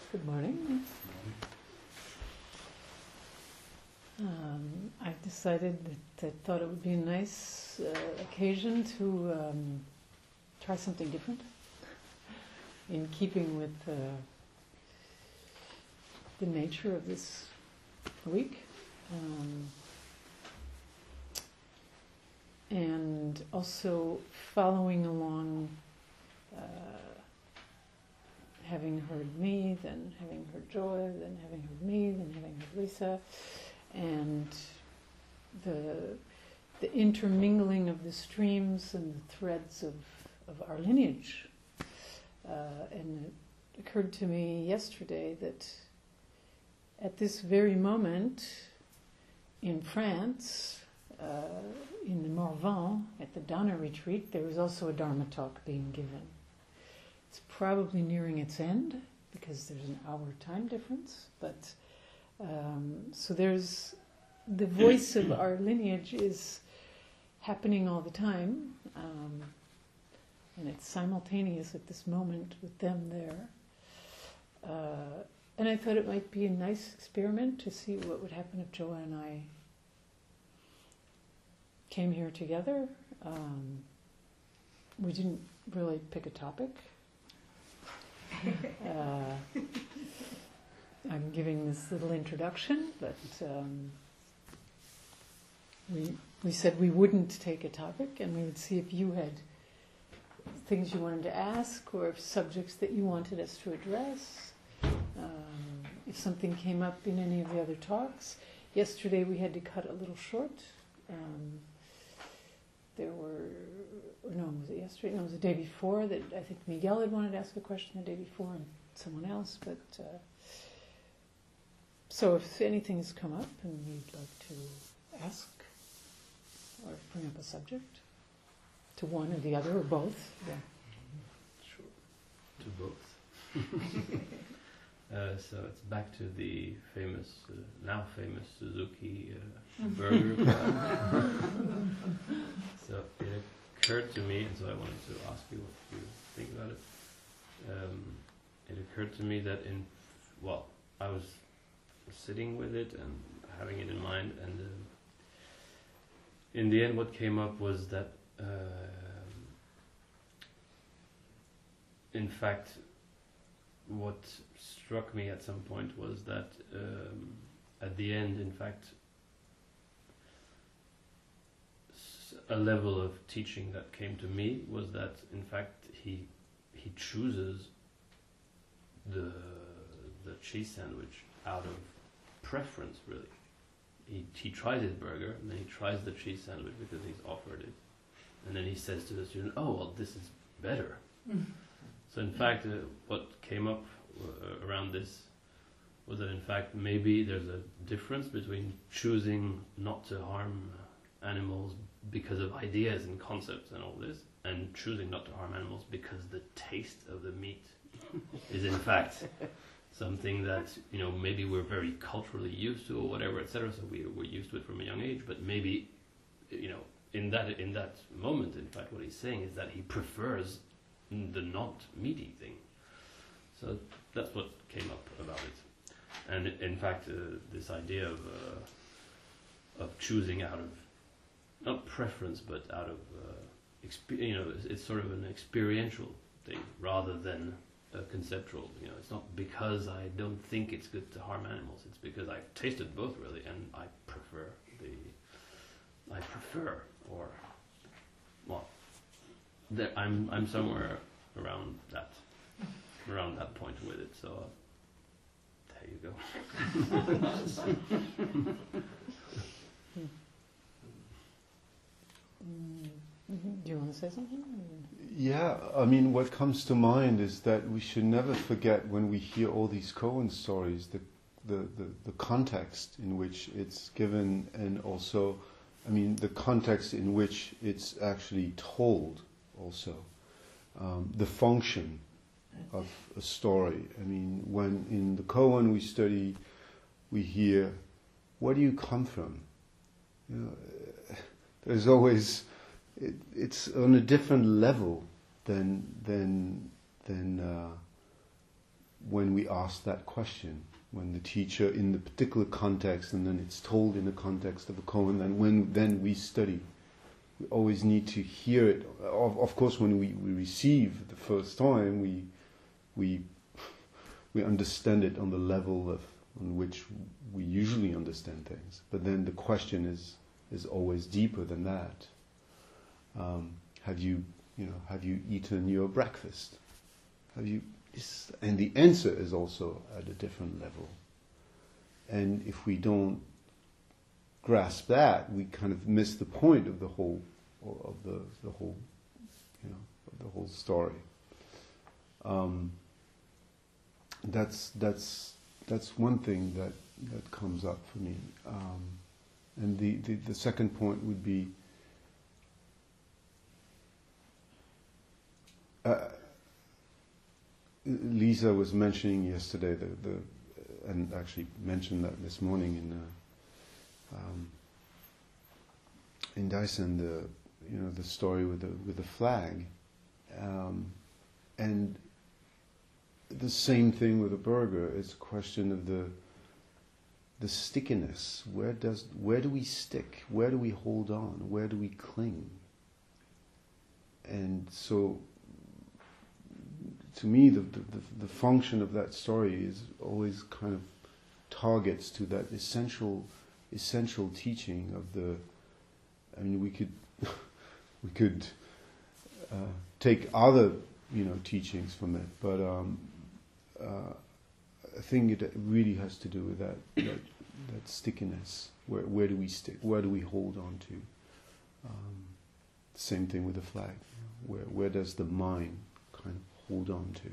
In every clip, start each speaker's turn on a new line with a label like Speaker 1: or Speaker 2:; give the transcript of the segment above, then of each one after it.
Speaker 1: Good morning. I decided that I thought it would be a nice occasion to try something different in keeping with the nature of this week. And also following along, having heard me, then having heard Joy, then having heard me, then having heard Lisa, and the intermingling of the streams and the threads of our lineage. And it occurred to me yesterday that at this very moment in France, in the Morvan, at the Dana retreat, there was also a Dharma talk being given. It's probably nearing its end because there's an hour time difference, but so there's the voice of our lineage is happening all the time, and it's simultaneous at this moment with them there. And I thought it might be a nice experiment to see what would happen if Joa and I came here together. We didn't really pick a topic. I'm giving this little introduction, but we said we wouldn't take a topic, and we would see if you had things you wanted to ask, or if subjects that you wanted us to address. If something came up in any of the other talks. Yesterday we had to cut a little short. Was it yesterday? No, it was the day before that I think Miguel had wanted to ask a question the day before, and someone else. But so if anything has come up and you'd like to ask or bring up a subject to one or the other or both, yeah.
Speaker 2: Sure, to both. So it's back to the famous, now famous Suzuki burger. So it occurred to me, and so I wanted to ask you what you think about it. It occurred to me that I was sitting with it and having it in mind, and in the end what came up was that in fact what struck me at some point was that at the end, in fact, a level of teaching that came to me was that in fact he chooses the cheese sandwich out of preference, really. He tries his burger, and then he tries the cheese sandwich because he's offered it, and then he says to the student, "Oh, well, this is better." So in fact, what came up around this was that in fact maybe there's a difference between choosing not to harm animals because of ideas and concepts and all this, and choosing not to harm animals because the taste of the meat is in fact something that, maybe we're very culturally used to or whatever, etc. So we're used to it from a young age, but maybe, in that moment, in fact, what he's saying is that he prefers the not meaty thing. So that's what came up about it. And in fact, this idea of choosing out of not preference, but out of it's sort of an experiential thing rather than a conceptual. It's not because I don't think it's good to harm animals. It's because I've tasted both, really, and I prefer, I'm somewhere around that point with it. So there you go.
Speaker 1: Do you want to say something?
Speaker 3: Yeah, I mean, what comes to mind is that we should never forget when we hear all these koan stories, the context in which it's given, and also, the context in which it's actually told also. The function of a story. When in the koan we study, we hear, where do you come from? There's always, it's on a different level than when we ask that question, when the teacher in the particular context, and then it's told in the context of a koan, and then we study. We always need to hear it. Of course, when we receive the first time, we understand it on the level on which we usually understand things. But then the question is always deeper than that. Have you eaten your breakfast? And the answer is also at a different level. And if we don't grasp that, we kind of miss the point of the whole story. That's one thing that comes up for me. And the second point would be Lisa was mentioning yesterday and actually mentioned that this morning in Dyson, the story with the flag, and the same thing with the burger. It's a question of the stickiness. Where do we stick? Where do we hold on? Where do we cling? And so, to me, the function of that story is always kind of targets to that essential teaching of the. I mean, we could take other teachings from it, but I think it really has to do with that stickiness. Where do we stick? Where do we hold on to? Same thing with the flag. Where does the mind kind of hold on to?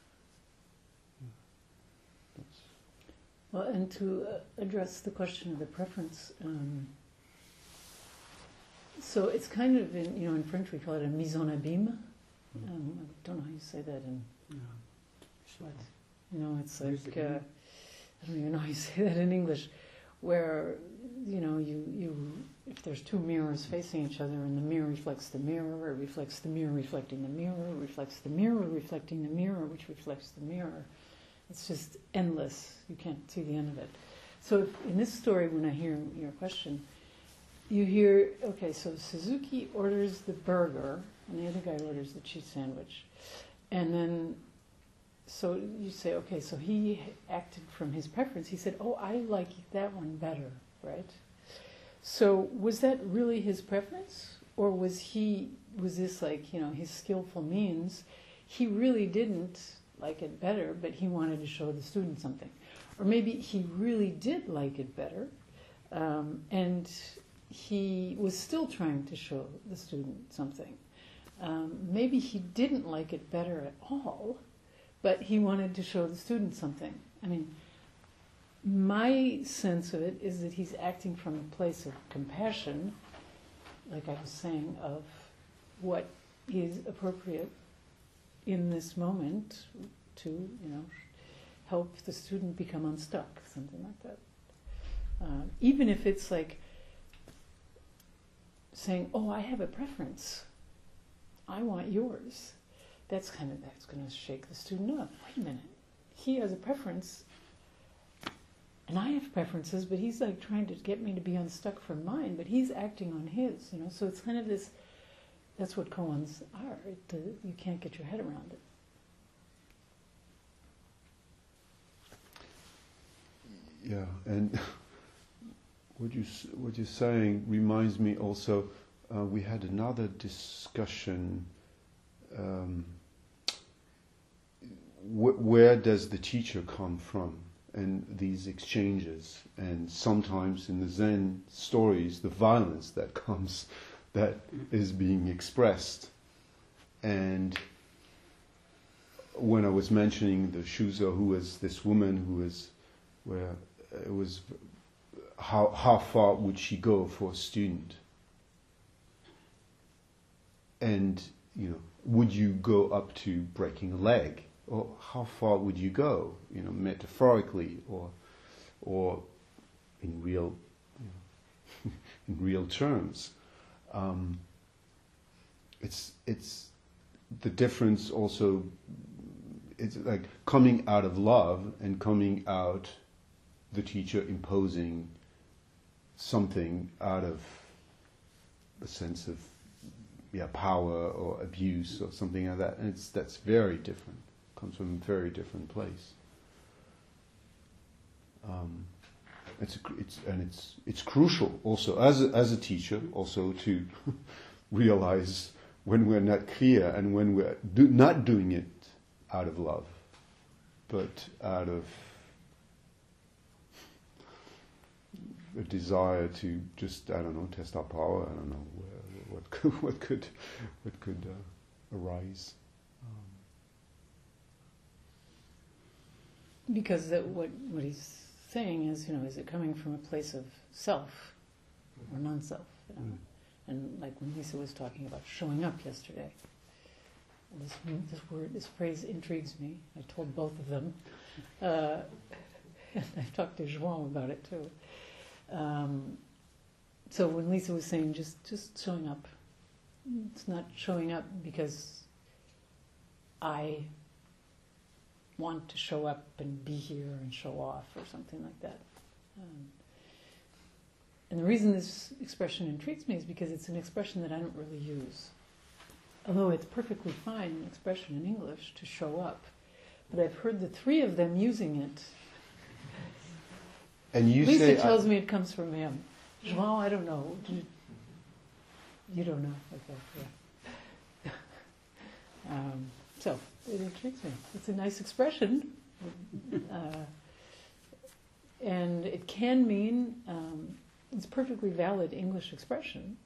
Speaker 1: Well, and to address the question of the preference, so it's kind of in French we call it a mise en abîme. I don't know how you say that in what? It's like I don't even know how you say that in English, where you if there's two mirrors facing each other and the mirror reflects the mirror, it reflects the mirror reflecting the mirror, it reflects the mirror reflecting the mirror, which reflects the mirror. It's just endless. You can't see the end of it. So in this story, when I hear your question, you hear, okay, so Suzuki orders the burger and the other guy orders the cheese sandwich. And then, so you say, okay, so he acted from his preference. He said, oh, I like that one better, right? So was that really his preference? Or was this like, his skillful means? He really didn't like it better, but he wanted to show the student something. Or maybe he really did like it better, and he was still trying to show the student something. Maybe he didn't like it better at all, but he wanted to show the student something. I mean, my sense of it is that he's acting from a place of compassion, like I was saying, of what is appropriate in this moment to, help the student become unstuck, something like that. Even if it's like saying, oh, I have a preference. I want yours. That's going to shake the student up. Wait a minute. He has a preference, and I have preferences, but he's like trying to get me to be unstuck from mine, but he's acting on his, So it's kind of this, that's what koans are. You can't get your head around it.
Speaker 3: Yeah, and what you're saying reminds me also. We had another discussion. Where does the teacher come from? And these exchanges, and sometimes in the Zen stories, the violence that is being expressed. And when I was mentioning the Shuzo, who was this woman who was, where it was, how far would she go for a student? And, would you go up to breaking a leg? Or how far would you go, metaphorically or in real, in real terms? It's the difference also it's like coming out of love and coming out, the teacher imposing something out of a sense of power or abuse or something like that, and that's very different. Comes from a very different place. It's crucial also as a teacher also to realize when we're not clear and when we're not doing it out of love, but out of a desire to just, I don't know, test our power. I don't know what could arise.
Speaker 1: Because what he's saying is, is it coming from a place of self or non-self? And like when Lisa was talking about showing up yesterday, this phrase intrigues me. I told both of them. And I've talked to João about it too. So when Lisa was saying just showing up, it's not showing up because I want to show up and be here and show off or something like that. And the reason this expression intrigues me is because it's an expression that I don't really use. Although it's perfectly fine, an expression in English, to show up. But I've heard the three of them using it.
Speaker 3: And
Speaker 1: Lisa tells me it comes from him. João, I don't know. You don't know. Okay, yeah. So, it intrigues me. It's a nice expression. And it can mean, it's a perfectly valid English expression.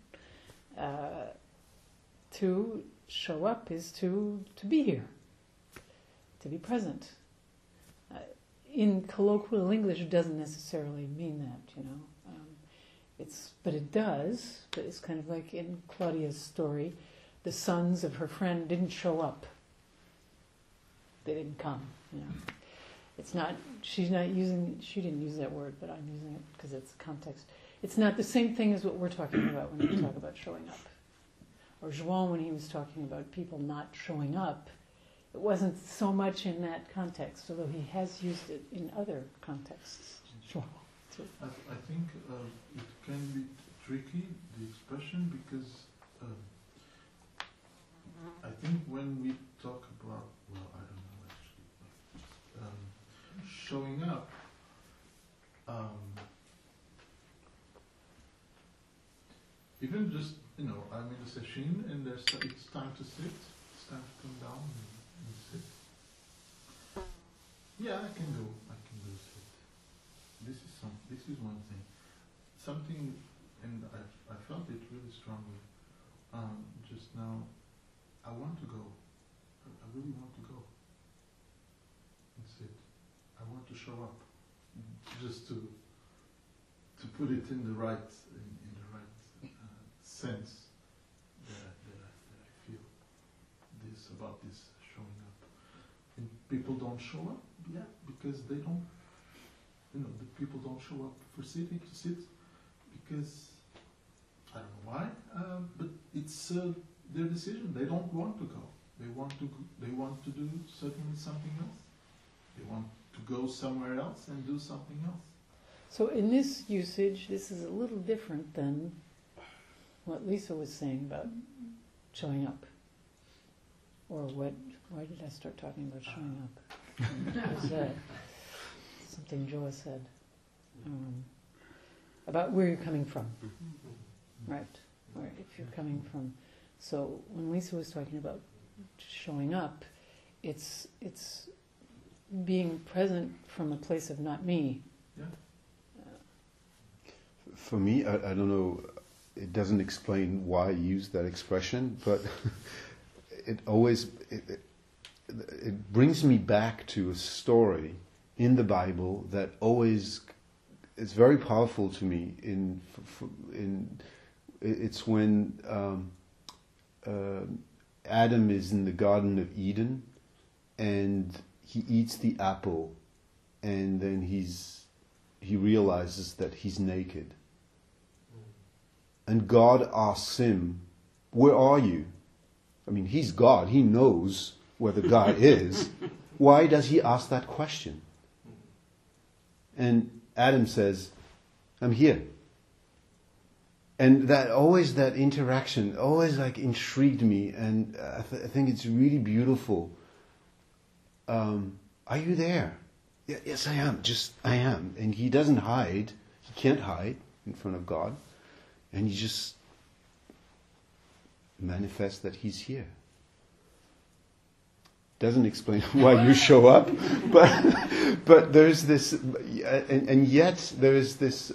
Speaker 1: To show up is to be here, to be present. In colloquial English, it doesn't necessarily mean that, but it does. But it's kind of like in Claudia's story, the sons of her friend didn't show up. They didn't come. It's not. She didn't use that word, but I'm using it because it's context. It's not the same thing as what we're talking about when we talk about showing up. Or João, when he was talking about people not showing up, it wasn't so much in that context, although he has used it in other contexts. João.
Speaker 4: I think it can be tricky, the expression, because I think when we talk about, I don't know actually, showing up, even just, I'm in a session and it's time to sit, it's time to come down and sit. Yeah, I can go sit. This is one thing. Something, and I felt it really strongly just now. I want to go. I really want to go and sit. I want to show up, just to put it in the right sense that I feel this about this showing up. And people don't show up, because they don't. The people don't show up for sitting to sit because I don't know why, but it's their decision. They don't want to go. They want to do certainly something else. They want to go somewhere else and do something else.
Speaker 1: So in this usage, this is a little different than what Lisa was saying about showing up. Or why did I start talking about showing up? It was something Joa said about where you're coming from. Right. Or if you're coming from. So when Lisa was talking about showing up, it's being present from a place of not me.
Speaker 4: Yeah.
Speaker 3: For me, I don't know, it doesn't explain why I use that expression, but it always it brings me back to a story in the Bible that always is very powerful to me. It's when Adam is in the Garden of Eden and he eats the apple, and then he realizes that he's naked. And God asks him, "Where are you?" I mean, he's God. He knows where the guy is. why does he ask that question? And Adam says, I'm here. And that interaction always like intrigued me, and I think it's really beautiful. Are you there? Yes, I am. I am. And he doesn't hide. He can't hide in front of God. And he just manifests that he's here. Doesn't explain why you show up, but there's this, and yet there is this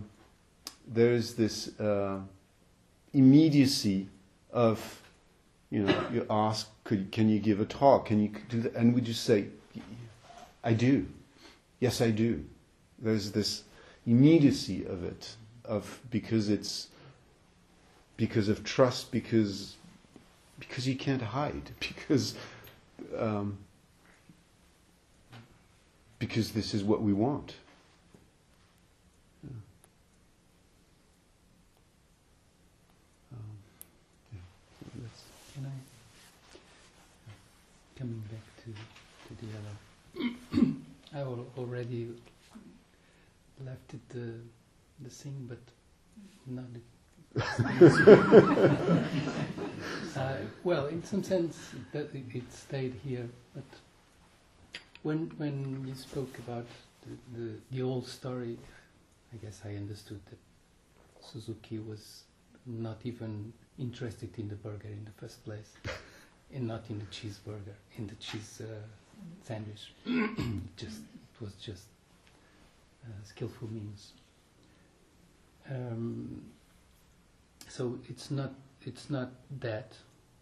Speaker 3: immediacy of, you ask, can you give a talk? Can you do that? And we just say, I do. Yes, I do. There's this immediacy of it, because of trust, because you can't hide, because this is what we want.
Speaker 5: Can I, coming back to the other, I already left it the thing, but not it. Well, in some sense, that it stayed here. But when you spoke about the old story, I guess I understood that Suzuki was not even interested in the burger in the first place, and not in the cheeseburger, in the cheese sandwich. It was just skillful means. So it's not that.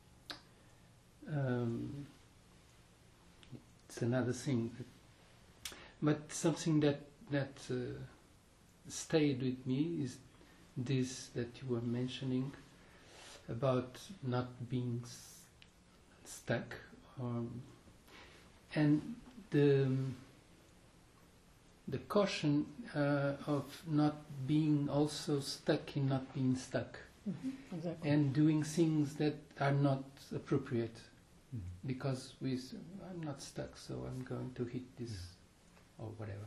Speaker 5: It's another thing, but something that stayed with me is this that you were mentioning about not being stuck, and the caution of not being also stuck in not being stuck.
Speaker 1: Mm-hmm. Exactly.
Speaker 5: And doing things that are not appropriate, because I'm not stuck, so I'm going to hit this or whatever.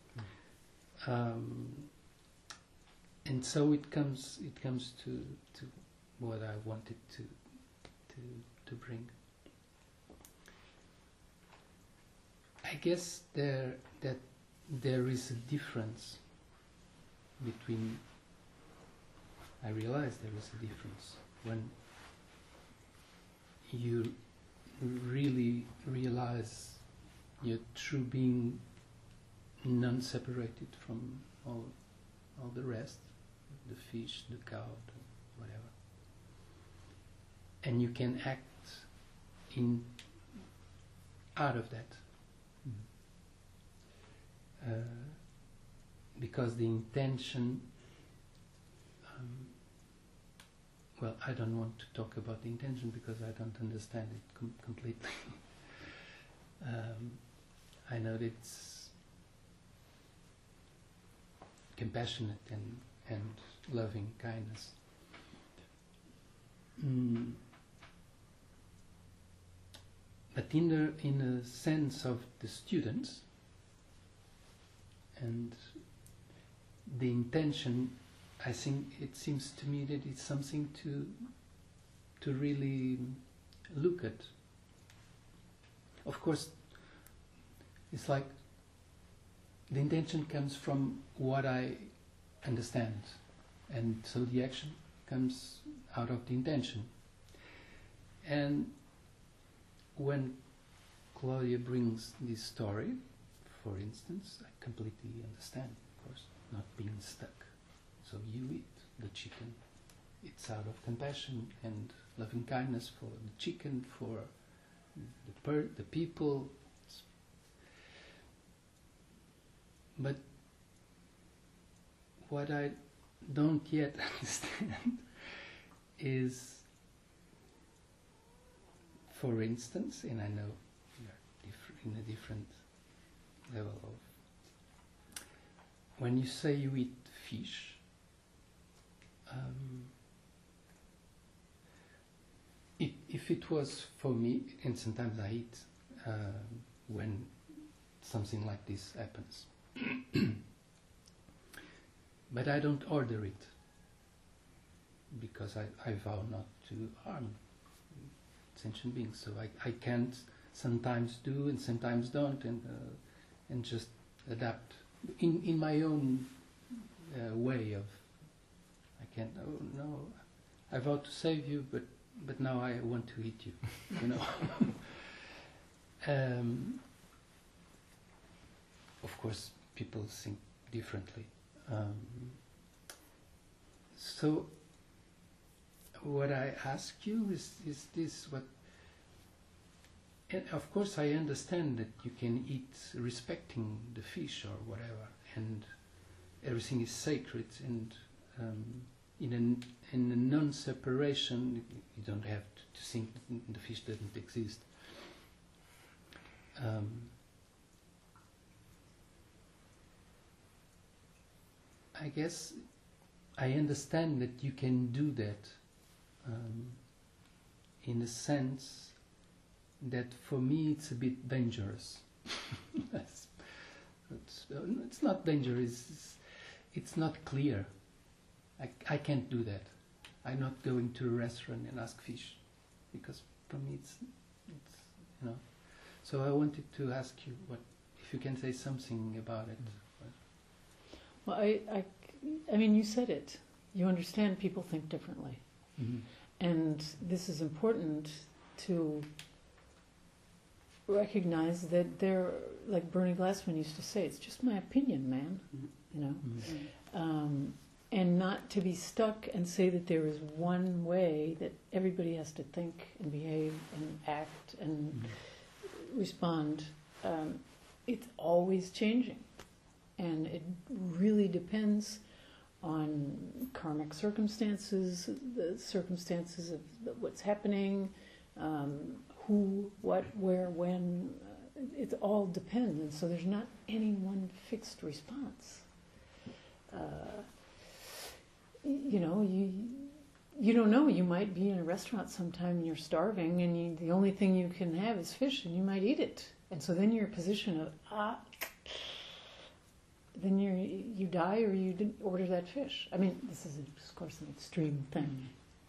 Speaker 5: And so it comes to what I wanted to bring. I guess that there is a difference between. I realize there is a difference when you really realize your true being, non-separated from all the rest, the fish, the cow, whatever, and you can act out of that, because the intention. Well, I don't want to talk about the intention because I don't understand it completely. I know that it's compassionate and loving kindness. But in a sense of the students and the intention, I think it seems to me that it's something to really look at. Of course, it's like the intention comes from what I understand, and so the action comes out of the intention. And when Claudia brings this story, for instance, I completely understand, of course, not being stuck. So you eat the chicken. It's out of compassion and loving kindness for the chicken, for the people. But what I don't yet understand is, for instance, and I know we are in a different level of, when you say you eat fish, if it was for me, and sometimes I eat when something like this happens. But I don't order it, because I vow not to harm sentient beings. So I can't sometimes do and sometimes don't, and just adapt in my own way of. I can't. Oh no, I vow to save you, but now I want to eat you. You know. Of course, people think differently. So, what I ask you is this: what? And of course, I understand that you can eat respecting the fish or whatever, and everything is sacred, and in a non-separation, you don't have to think the fish doesn't exist. I guess I understand that you can do that in a sense that for me it's a bit dangerous. It's not dangerous, it's not clear. I can't do that. I'm not going to a restaurant and ask fish, because for me it's you know. So I wanted to ask you if you can say something about it.
Speaker 1: Well, I mean, you said it. You understand people think differently.
Speaker 5: Mm-hmm.
Speaker 1: And this is important to recognize that they're, like Bernie Glassman used to say, it's just my opinion, man. You know?
Speaker 5: Mm-hmm.
Speaker 1: And not to be stuck and say that there is one way that everybody has to think and behave and act and respond. It's always changing. And it really depends on karmic circumstances, the circumstances of what's happening, who, what, where, when. It all depends. And so there's not any one fixed response. You know, you don't know. You might be in a restaurant sometime and you're starving, and the only thing you can have is fish, and you might eat it. And so then you're in a position of, then you die or you didn't order that fish. I mean, this is, of course, an extreme thing.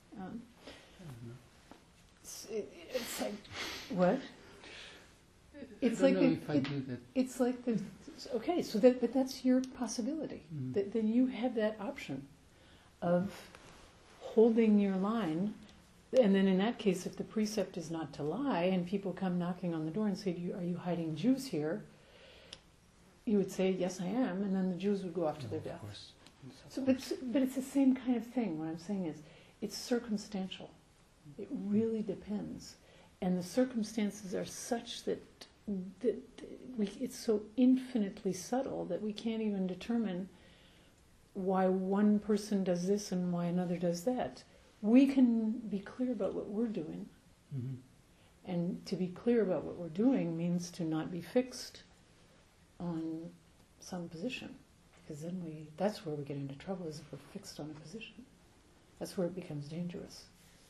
Speaker 1: It's like, what? It's
Speaker 5: I
Speaker 1: like
Speaker 5: don't know if I do that.
Speaker 1: It's like okay. So but that's your possibility. Then you have that option of holding your line, and then in that case, if the precept is not to lie, and people come knocking on the door and say, "Are you hiding Jews here?" You would say, "Yes, I am," and then the Jews would go off to their death.
Speaker 5: Of course.
Speaker 1: So, but it's the same kind of thing. What I'm saying is, it's circumstantial. It really depends, and the circumstances are such that it's so infinitely subtle that we can't even determine why one person does this and why another does that. We can be clear about what we're doing, and to be clear about what we're doing means to not be fixed on some position, because then that's where we get into trouble, is if we're fixed on a position. That's where it becomes dangerous.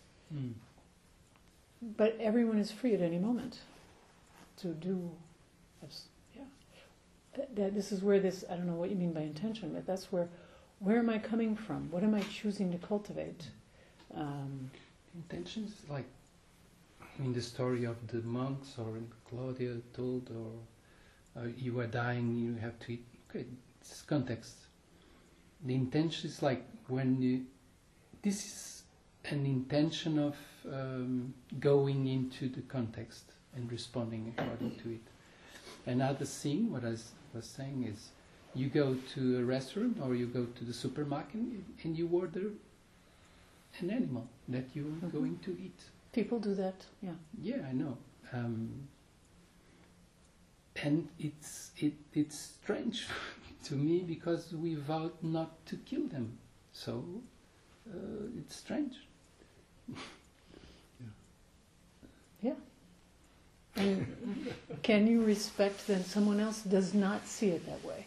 Speaker 1: But everyone is free at any moment to do, this is where this, I don't know what you mean by intention, but that's where am I coming from? What am I choosing to cultivate?
Speaker 5: Intentions, like in the story of the monks, or in Claudia told, or you are dying, you have to eat. Okay, it's context. The intention is like this is an intention of going into the context and responding according to it. Another thing, what I was saying is, you go to a restaurant or you go to the supermarket and you order an animal that you're going to eat.
Speaker 1: People do that, yeah.
Speaker 5: Yeah, I know. And it's strange to me, because we vowed not to kill them. So it's strange.
Speaker 1: Yeah. And can you respect that someone else does not see it that way?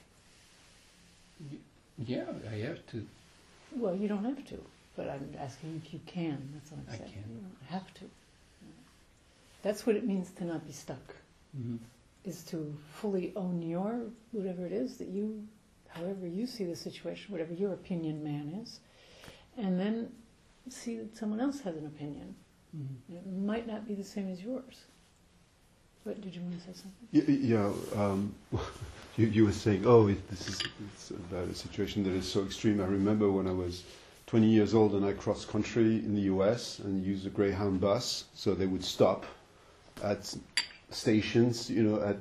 Speaker 5: Yeah, I have to.
Speaker 1: Well, you don't have to, but I'm asking if you can. That's what I'm saying.
Speaker 5: I can.
Speaker 1: You don't have to. That's what it means to not be stuck.
Speaker 5: Mm-hmm.
Speaker 1: is to fully own your, whatever it is that you, however you see the situation, whatever your opinion man is, and then see that someone else has an opinion. It might not be the same as yours. But did you want to say something?
Speaker 3: Yeah, you were saying, oh, it's about a situation that is so extreme. I remember when I was 20 years old and I crossed country in the US and used a Greyhound bus, so they would stop at stations, at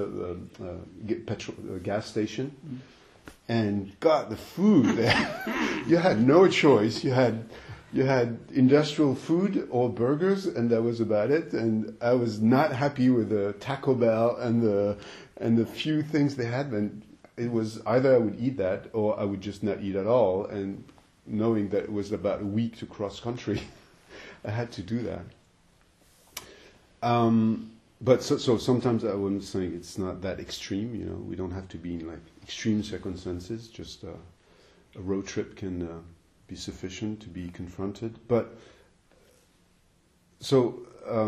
Speaker 3: gas station, and God, the food there, you had no choice. You had industrial food or burgers, and that was about it. And I was not happy with the Taco Bell and the few things they had. And it was either I would eat that or I would just not eat at all. And knowing that it was about a week to cross country, I had to do that. But so sometimes I was saying it's not that extreme. We don't have to be in like extreme circumstances. Just a road trip can be sufficient to be confronted. But so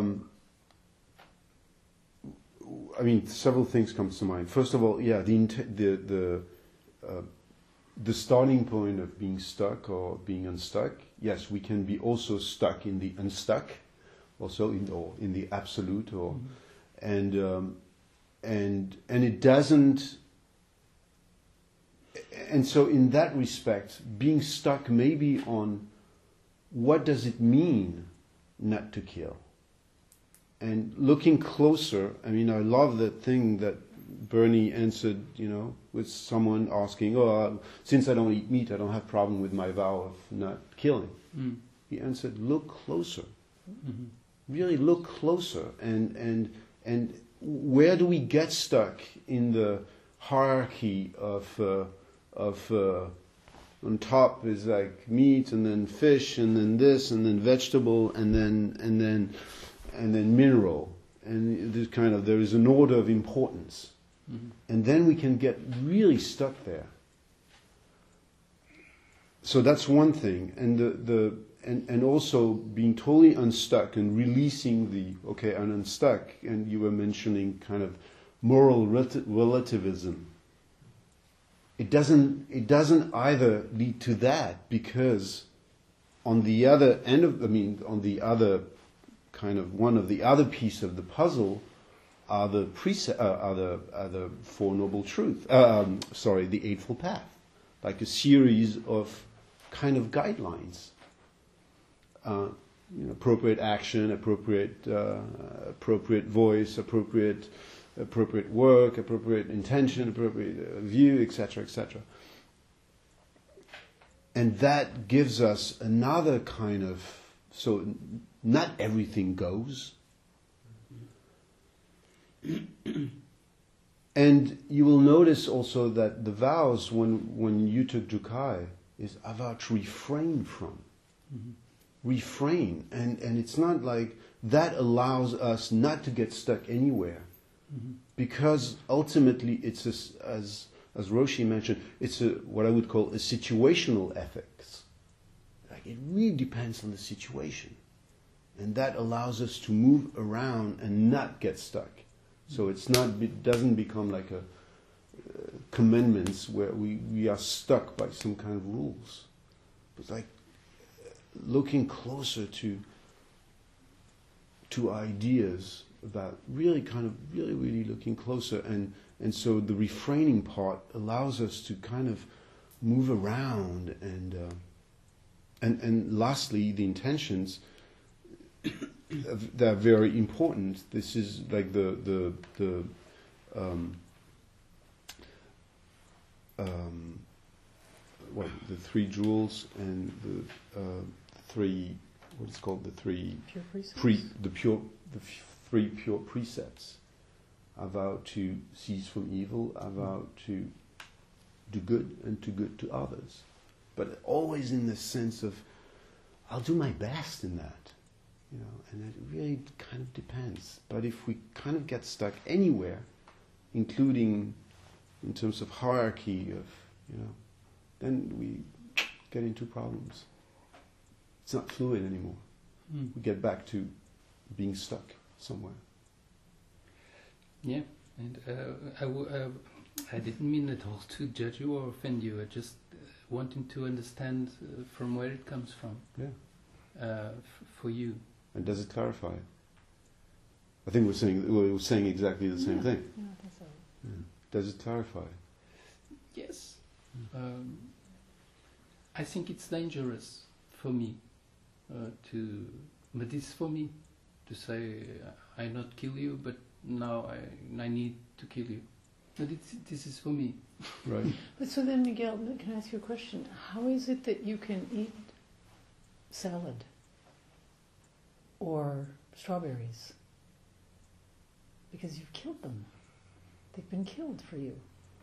Speaker 3: several things come to mind. First of all, yeah, the starting point of being stuck or being unstuck. Yes, we can be also stuck in the unstuck, also in the absolute, and it doesn't. And so in that respect, being stuck maybe on what does it mean not to kill? And looking closer, I love that thing that Bernie answered, with someone asking, since I don't eat meat, I don't have problem with my vow of not killing. He answered, look closer. Really look closer. And where do we get stuck in the hierarchy of on top is like meat, and then fish, and then this, and then vegetable, and then mineral, and there is an order of importance, and then we can get really stuck there. So that's one thing, and also being totally unstuck and releasing I'm unstuck, and you were mentioning kind of moral relativism. It doesn't either lead to that, because on the other end on the other kind of one of the other piece of the puzzle are the Four Noble Truths. The Eightfold Path, like a series of kind of guidelines. Appropriate action, appropriate voice, appropriate work, appropriate intention, appropriate view, etc., etc. And that gives us another kind of, so not everything goes. And you will notice also that the vows, when you took Jukai, is a vow to refrain from. Refrain. And it's not like that allows us not to get stuck anywhere. Because ultimately it's as Roshi mentioned, it's what I would call a situational ethics. Like it really depends on the situation, and that allows us to move around and not get stuck. So it doesn't become like a commandments where we are stuck by some kind of rules. It's like looking closer to ideas about really looking closer, and so the refraining part allows us to kind of move around, and lastly the intentions, they're very important. This is like the three jewels and the three, what is called the three
Speaker 1: pure precepts.
Speaker 3: Three pure precepts. I vow to cease from evil, I vow to do good and to good to others. But always in the sense of, I'll do my best in that. And it really kind of depends. But if we kind of get stuck anywhere, including in terms of hierarchy of, then we get into problems. It's not fluid anymore. We get back to being stuck somewhere.
Speaker 5: Yeah, And I didn't mean at all to judge you or offend you. I just wanted to understand from where it comes from.
Speaker 3: Yeah.
Speaker 5: For you.
Speaker 3: And does it clarify? I think we're saying exactly the same thing.
Speaker 1: Yeah, that's all.
Speaker 3: Yeah. Does it clarify?
Speaker 5: Yes. I think it's dangerous for me but it's for me to say I not kill you, but now I need to kill you. But this is for me.
Speaker 3: Right.
Speaker 1: But so then, Miguel, can I ask you a question? How is it that you can eat salad or strawberries? Because you've killed them. They've been killed for you.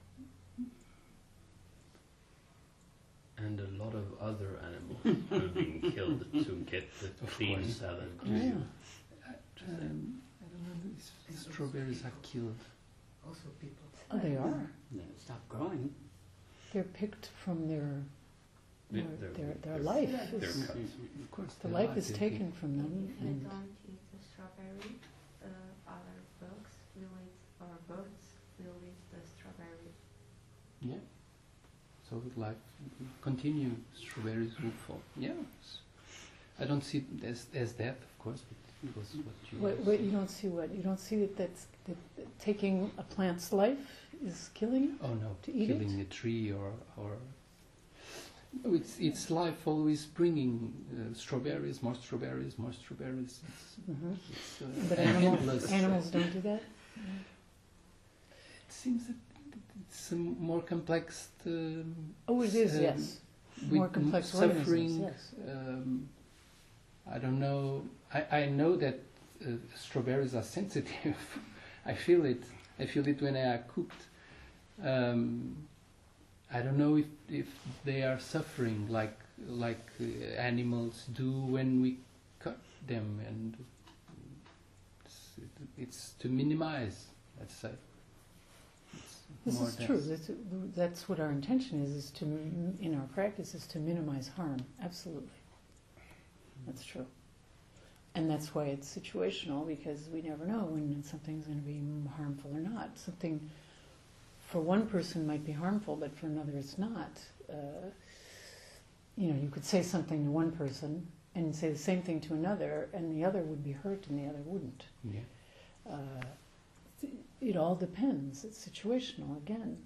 Speaker 2: And a lot of other animals are being killed to get the clean
Speaker 5: course.
Speaker 2: salad.
Speaker 1: Yeah.
Speaker 5: I don't know if strawberries are killed.
Speaker 6: Also, people
Speaker 1: Oh, they are.
Speaker 6: stop growing.
Speaker 1: They're picked from their
Speaker 2: They're
Speaker 1: life.
Speaker 2: They're
Speaker 1: Is,
Speaker 2: cut.
Speaker 5: Of course,
Speaker 1: the
Speaker 5: they're
Speaker 1: life
Speaker 5: alive,
Speaker 1: is
Speaker 5: they're
Speaker 1: taken from them,
Speaker 7: If we
Speaker 1: and
Speaker 7: don't eat the strawberry, other bugs will eat, or birds will eat the strawberry.
Speaker 5: Yeah. So life continue. Strawberries will fall. Yeah. I don't see it as death, of course, but it was what you.
Speaker 1: what you don't see what you don't see that taking a plant's life is killing it.
Speaker 5: Oh no,
Speaker 1: To eat
Speaker 5: killing a tree or no, it's life always bringing strawberries, more strawberries, more strawberries. It's
Speaker 1: But
Speaker 5: endless.
Speaker 1: animals don't do that.
Speaker 5: It seems that it's a more complex.
Speaker 1: Oh, it is. Yes,
Speaker 5: with
Speaker 1: more complex
Speaker 5: suffering.
Speaker 1: organisms. Yes.
Speaker 5: I don't know. I know that strawberries are sensitive. I feel it. I feel it when they are cooked. I don't know if they are suffering like animals do when we cut them, and it's to minimize. Let's say.
Speaker 1: This
Speaker 5: More
Speaker 1: is
Speaker 5: deaths.
Speaker 1: true. That's what our intention is to, in our practice, is to minimize harm. Absolutely. That's true. And that's why it's situational, because we never know when something's going to be harmful or not. Something for one person might be harmful, but for another it's not. You could say something to one person and say the same thing to another, and the other would be hurt and the other wouldn't.
Speaker 5: Yeah.
Speaker 1: It all depends. It's situational again.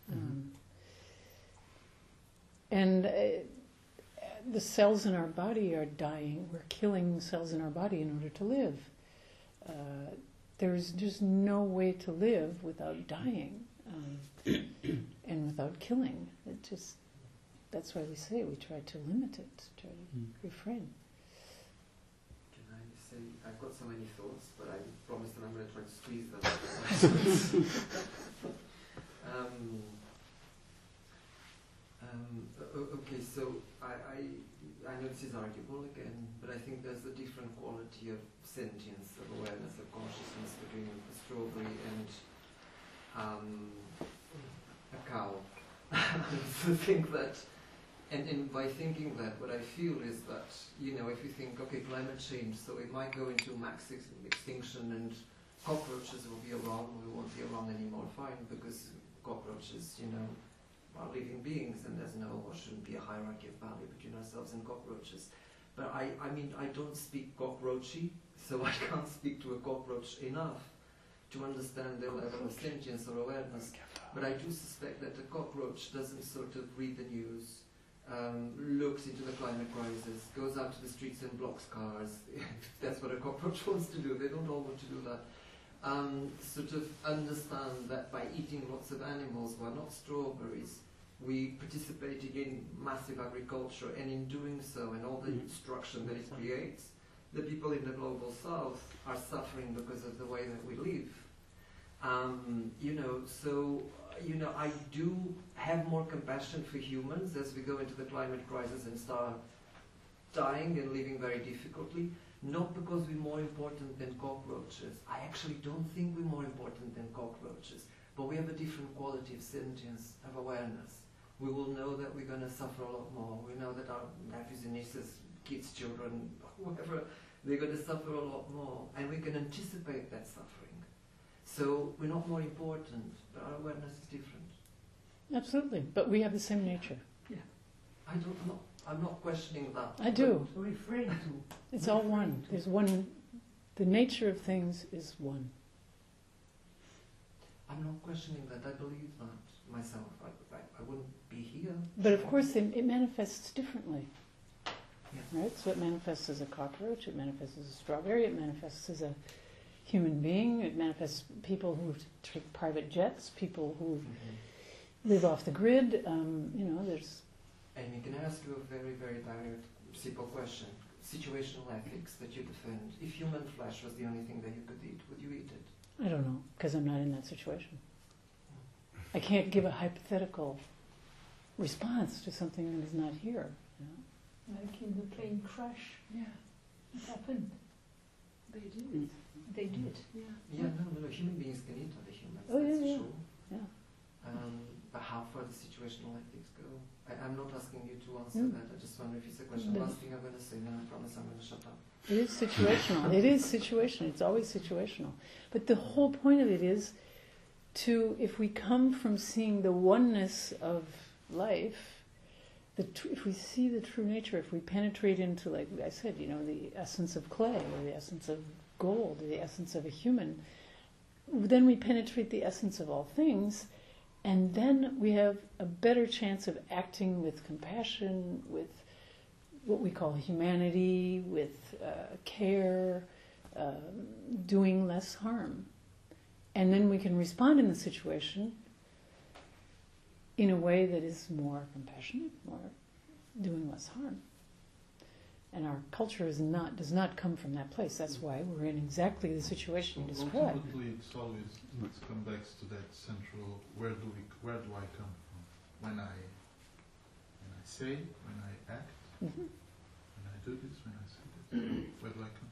Speaker 1: And the cells in our body are dying. We're killing cells in our body in order to live. There's just no way to live without dying and without killing. That's why we say we try to limit it, try to refrain.
Speaker 6: Can I say, I've got so many thoughts, but I promise that I'm going to try to squeeze them. Okay, so I know this is arguable again, but I think there's a different quality of sentience, of awareness, of consciousness between a strawberry and a cow. So think that, and by thinking that, what I feel is that, if you think, okay, climate change, so it might go into max extinction and cockroaches will be around, we won't be around anymore, fine, because cockroaches, are living beings, and there shouldn't be a hierarchy of value between ourselves and cockroaches. But I don't speak cockroachy, so I can't speak to a cockroach enough to understand their level of sentience or awareness. But I do suspect that the cockroach doesn't sort of read the news, looks into the climate crisis, goes out to the streets and blocks cars. If that's what a cockroach wants to do, they don't all want to do that. Sort of understand that by eating lots of animals, well, not strawberries, we participating in massive agriculture, and in doing so, and all the destruction that it creates, the people in the global south are suffering because of the way that we live. I do have more compassion for humans as we go into the climate crisis and start dying and living very difficultly. Not because we're more important than cockroaches. I actually don't think we're more important than cockroaches. But we have a different quality of sentience, of awareness. We will know that we're going to suffer a lot more. We know that our nephews and nieces, kids, children, whoever, they're going to suffer a lot more. And we can anticipate that suffering. So we're not more important, but our awareness is different.
Speaker 1: Absolutely, but we have the same nature.
Speaker 6: I'm not questioning that.
Speaker 1: I do.
Speaker 8: Refrain to.
Speaker 1: It's all one. There's one. The nature of things is one.
Speaker 6: I'm not questioning that. I believe that myself. I wouldn't be here.
Speaker 1: But of course, it manifests differently.
Speaker 6: Yeah.
Speaker 1: Right? So it manifests as a cockroach, it manifests as a strawberry, it manifests as a human being, it manifests people who take private jets, people who live off the grid. There's...
Speaker 6: Amy, can I ask you a very, very direct, simple question? Situational ethics that you defend. If human flesh was the only thing that you could eat, would you eat it?
Speaker 1: I don't know, because I'm not in that situation. I can't give a hypothetical response to something that is not here.
Speaker 8: Like in the plane crash.
Speaker 1: Yeah.
Speaker 8: It happened.
Speaker 1: They did.
Speaker 8: They did, yeah.
Speaker 6: Yeah, no, human beings can eat other humans,
Speaker 1: Oh,
Speaker 6: that's
Speaker 1: yeah,
Speaker 6: true.
Speaker 1: yeah.
Speaker 6: But how far does situational ethics go? I'm not asking you to answer
Speaker 1: Mm.
Speaker 6: that, I just wonder if it's a question.
Speaker 1: No.
Speaker 6: Last thing I'm going to say, then I promise I'm going to shut up.
Speaker 1: It is situational. It is situational. It's always situational. But the whole point of it is if we come from seeing the oneness of life, if we see the true nature, if we penetrate into, like I said, the essence of clay, or the essence of gold, or the essence of a human, then we penetrate the essence of all things, and then we have a better chance of acting with compassion, with what we call humanity, with care, doing less harm. And then we can respond in the situation in a way that is more compassionate, more doing less harm. And our culture does not come from that place. That's why we're in exactly the situation you described.
Speaker 4: Ultimately, it's come back to that central. Where do I come from? When I say, when I act,
Speaker 1: Mm-hmm.
Speaker 4: when I do this, when I say this, where do I come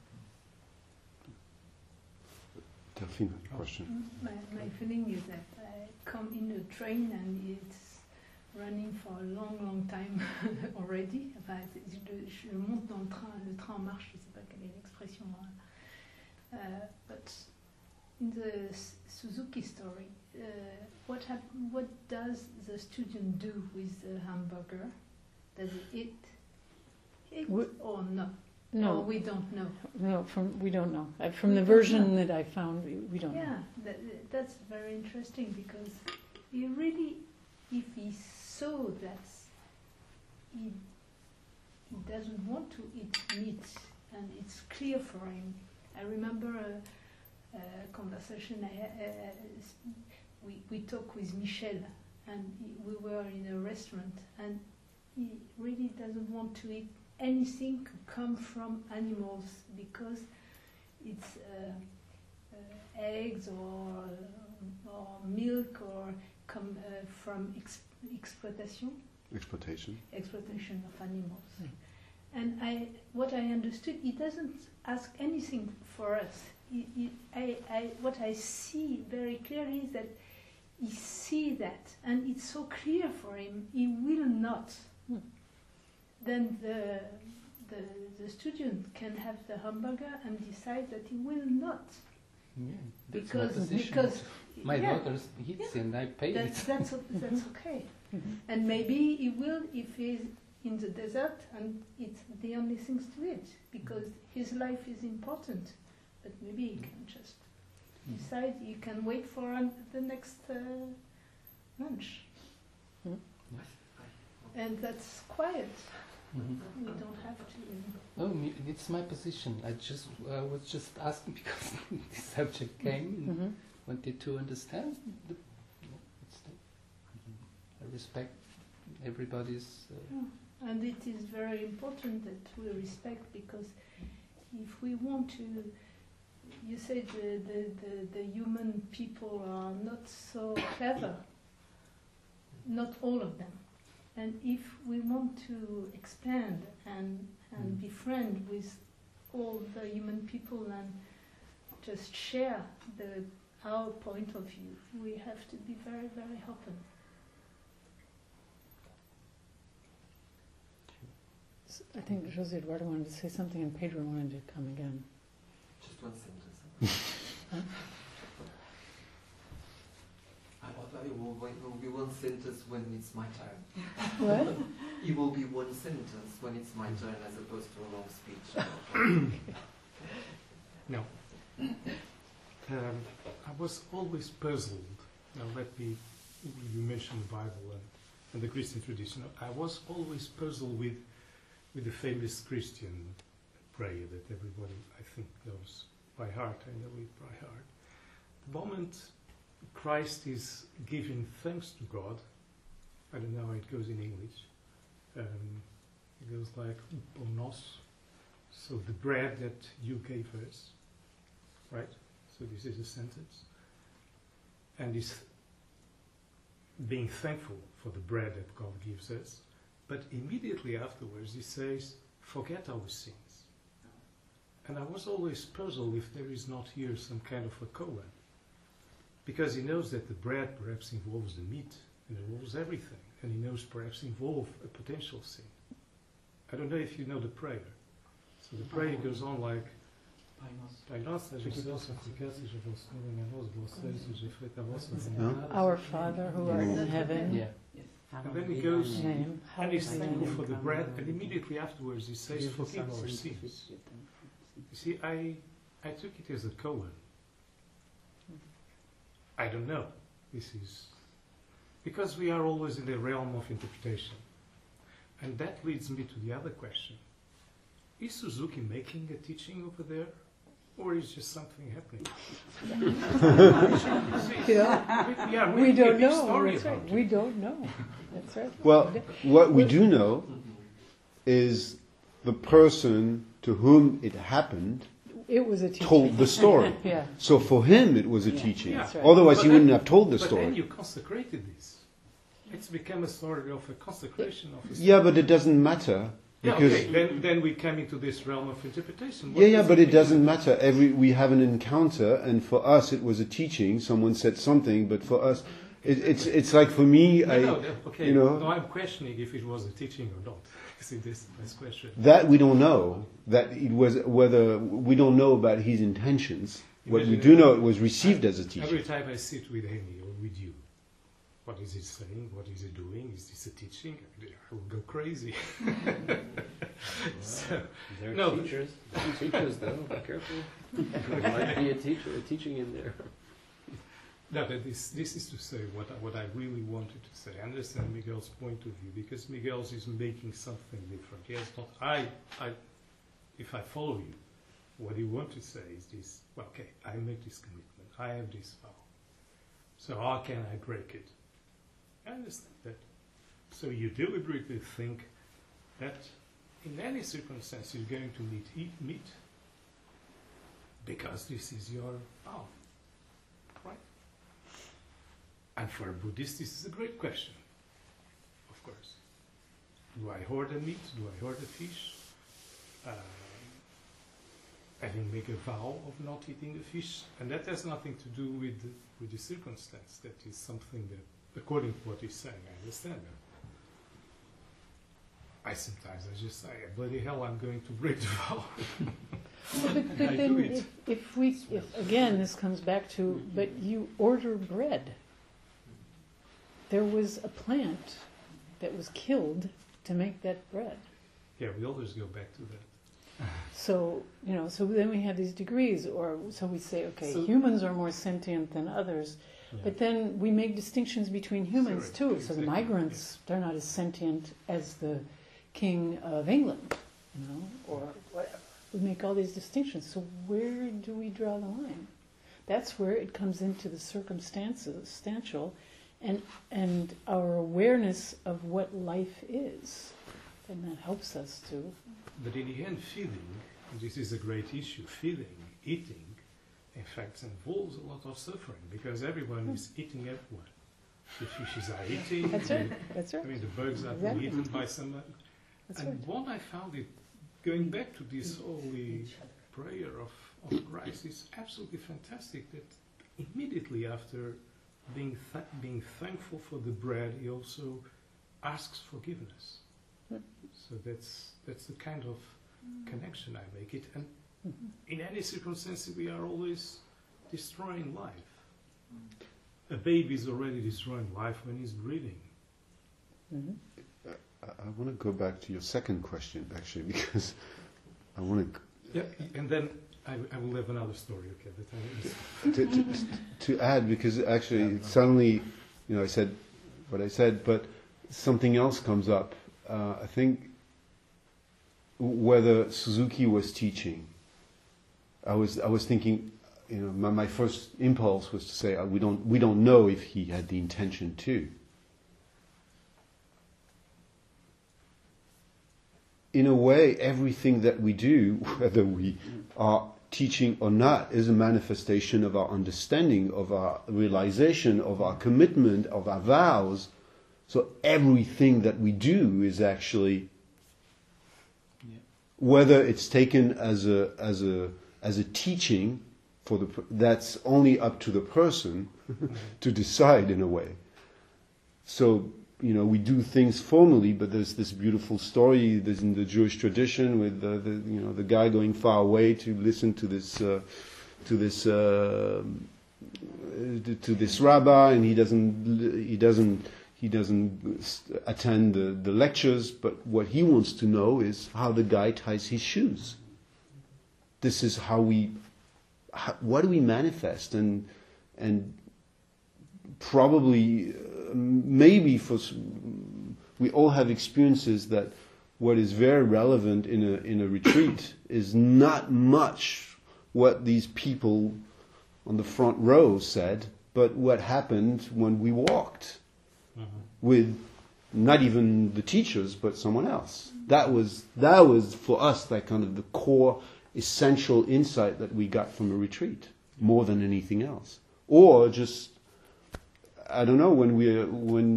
Speaker 4: from?
Speaker 3: Delphine, question.
Speaker 8: My feeling is that I come in a train and it's running for a long, long time already. Enfin, je monte dans le train en marche, je ne sais pas quelle est l'expression. But in the Suzuki story, what does the student do with the hamburger? Does he eat it or no?
Speaker 1: No,
Speaker 8: Or we don't know.
Speaker 1: No, we don't know. From the version that I found, we don't know.
Speaker 8: Yeah, that's very interesting because he really, if he saw that he doesn't want to eat meat and it's clear for him. I remember a conversation we talked with Michel and we were in a restaurant and he really doesn't want to eat anything to come from animals because it's eggs or milk or come from exploitation of animals.
Speaker 1: Mm.
Speaker 8: And what I understood, he doesn't ask anything for us. What I see very clearly is that he sees that, and it's so clear for him, he will not.
Speaker 1: Mm.
Speaker 8: Then the student can have the hamburger and decide that he will not.
Speaker 5: Yeah, that's
Speaker 8: Because-
Speaker 5: my position.
Speaker 8: because-
Speaker 5: my
Speaker 8: yeah.
Speaker 5: daughter eats and I pay it.
Speaker 8: That's okay.
Speaker 1: Mhm.
Speaker 8: And maybe he will if he's in the desert and it's the only things to eat because his life is important. But maybe he can just decide he can wait for the next lunch. And that's quiet.
Speaker 5: Mhm.
Speaker 8: We don't have to.
Speaker 5: No, it's my position. I was just asking because the subject came and
Speaker 1: Mhm.
Speaker 5: wanted to understand. I respect everybody's.
Speaker 8: And it is very important that we respect because if we want to, you said the human people are not so clever, not all of them. And if we want to expand and be friend with all the human people and just share our point of view, we have to be very, very open.
Speaker 1: I think José Eduardo wanted to say something and Pedro wanted to come again.
Speaker 6: Just one sentence. it will be one sentence when it's my turn.
Speaker 1: What?
Speaker 6: It will be one sentence when it's my turn, as opposed to a long speech.
Speaker 9: No. I was always puzzled. Now, you mentioned the Bible and the Christian tradition. I was always puzzled with the famous Christian prayer that everybody, I think, knows by heart. I know it by heart. The moment Christ is giving thanks to God, I don't know how it goes in English. It goes like "ponos," so the bread that you gave us, right? So this is a sentence, and he's being thankful for the bread that God gives us. But immediately afterwards, he says, "Forget our sins." And I was always puzzled if there is not here some kind of a kohen. Because he knows that the bread perhaps involves the meat, and involves everything, and he knows perhaps involve a potential sin. I don't know if you know the prayer. So the prayer goes on like, Pai nosso, seja santificado, seja o vosso nome, venha a nós, o vosso reino, seja feita a vossa vontade.
Speaker 1: Our Father who art in heaven.
Speaker 5: Yeah.
Speaker 9: And then he goes,
Speaker 1: Name,
Speaker 9: and he's
Speaker 1: hallowed be
Speaker 9: thankful
Speaker 1: thy
Speaker 9: for the
Speaker 1: name.
Speaker 9: bread, and immediately afterwards he says, "Forgive our sins." You see, I took it as a kohen. I don't know. This is because we are always in the realm of interpretation. And that leads me to the other question. Is Suzuki making a teaching over there? Or is just something happening?
Speaker 1: Yeah, we don't know. That's right. We don't know. That's right.
Speaker 3: Well, what we do know is the person to whom it happened
Speaker 1: It was a teaching.
Speaker 3: told the story.
Speaker 1: Yeah.
Speaker 3: So for him it was a teaching.
Speaker 9: That's
Speaker 1: right.
Speaker 3: Otherwise
Speaker 9: But
Speaker 3: he
Speaker 9: then-
Speaker 3: wouldn't have told the
Speaker 9: But
Speaker 3: story.
Speaker 9: then you consecrated this. It's become a story of a consecration of a story.
Speaker 3: Yeah, but it doesn't matter.
Speaker 9: Yeah,
Speaker 3: Because
Speaker 9: okay. Then we come into this realm of interpretation. What
Speaker 3: yeah,
Speaker 9: does
Speaker 3: but it
Speaker 9: mean?
Speaker 3: doesn't matter. We have an encounter, and for us it was a teaching. Someone said something, but for us, it's like for me,
Speaker 9: Okay.
Speaker 3: you know-
Speaker 9: No, I'm questioning if it was a teaching or not. See, this question.
Speaker 3: that we don't know. That it was whether we don't know about his intentions. What we
Speaker 9: Imagine
Speaker 3: do know, it was received as a
Speaker 9: Every
Speaker 3: teaching.
Speaker 9: time I sit with Amy or with you, what is he saying? What is he doing? Is this a teaching? I will go crazy. So,
Speaker 2: They're
Speaker 9: No,
Speaker 2: teachers. They're teachers, though. Be careful. There might be a teaching in there.
Speaker 9: no, but this is to say what I really wanted to say. I understand Miguel's point of view because Miguel is making something different. He has not. If I follow you, what you want to say is this. Well, okay, I make this commitment. I have this vow. So how can I break it? I understand that. So you deliberately think that in any circumstance you're going to eat meat because this is your vow, right? And for a Buddhist, this is a great question, of course. Do I hoard the meat? Do I hoard the fish? Having make a vow of not eating the fish, and that has nothing to do with the circumstance. That is something that, according to what he's saying, I understand that. I just say, bloody hell, I'm going to break the vow.
Speaker 1: But
Speaker 9: I do
Speaker 1: then,
Speaker 9: it.
Speaker 1: if again, this comes back to, but you order bread. There was a plant that was killed to make that bread.
Speaker 9: Yeah, we always go back to that.
Speaker 1: So, so then we have these degrees, or so we say, okay,
Speaker 9: So-
Speaker 1: humans are more sentient than others, but then we make distinctions between humans
Speaker 9: Sorry,
Speaker 1: too. So the
Speaker 9: exactly,
Speaker 1: migrants, they're not as sentient as the king of England, or whatever. We make all these distinctions. So where do we draw the line? That's where it comes into the circumstantial, and our awareness of what life is, and that helps us to.
Speaker 9: But in the end, feeding, and this is a great issue, feeding, eating, in fact, involves a lot of suffering because everyone is eating everyone. The fishes are eating.
Speaker 1: That's right. That's right.
Speaker 9: I mean, the birds are
Speaker 1: Exactly.
Speaker 9: being eaten by somebody.
Speaker 1: That's
Speaker 9: And
Speaker 1: right.
Speaker 9: what I found it, going back to this holy prayer of Christ, is absolutely fantastic that immediately after being thankful for the bread, he also asks forgiveness. So that's the kind of connection I make it. And in any circumstance, we are always destroying life. a baby is already destroying life when he's breathing.
Speaker 1: Mhm.
Speaker 3: I want to go back to your second question, actually, because I want
Speaker 9: Yeah, and then I will have another story. Okay, but
Speaker 3: to add, because actually suddenly, I said what I said, but something else comes up. I think whether Suzuki was teaching, I was thinking, my first impulse was to say we don't know if he had the intention to. In a way, everything that we do, whether we are teaching or not, is a manifestation of our understanding, of our realization, of our commitment, of our vows. So everything that we do is actually, whether it's taken as a teaching, that's only up to the person to decide in a way. So, we do things formally, but there's this beautiful story there's in the Jewish tradition with the guy going far away to listen to this rabbi, and he doesn't attend the lectures, but what he wants to know is how the guy ties his shoes. This is what do we manifest, and probably maybe we all have experiences that what is very relevant in a retreat is not much what these people on the front row said, but what happened when we walked with not even the teachers, but someone else. That was for us that kind of the core essential insight that we got from a retreat, more than anything else. Or just, I don't know, when we are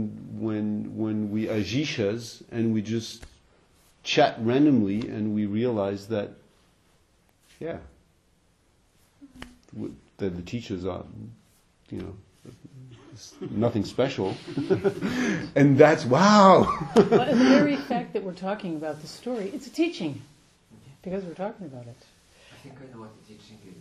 Speaker 3: jishas and we just chat randomly and we realize that, that the teachers are, nothing special, and that's wow.
Speaker 1: But the very fact that we're talking about the story, it's a teaching, because we're talking about it.
Speaker 6: I think I know what the teaching is.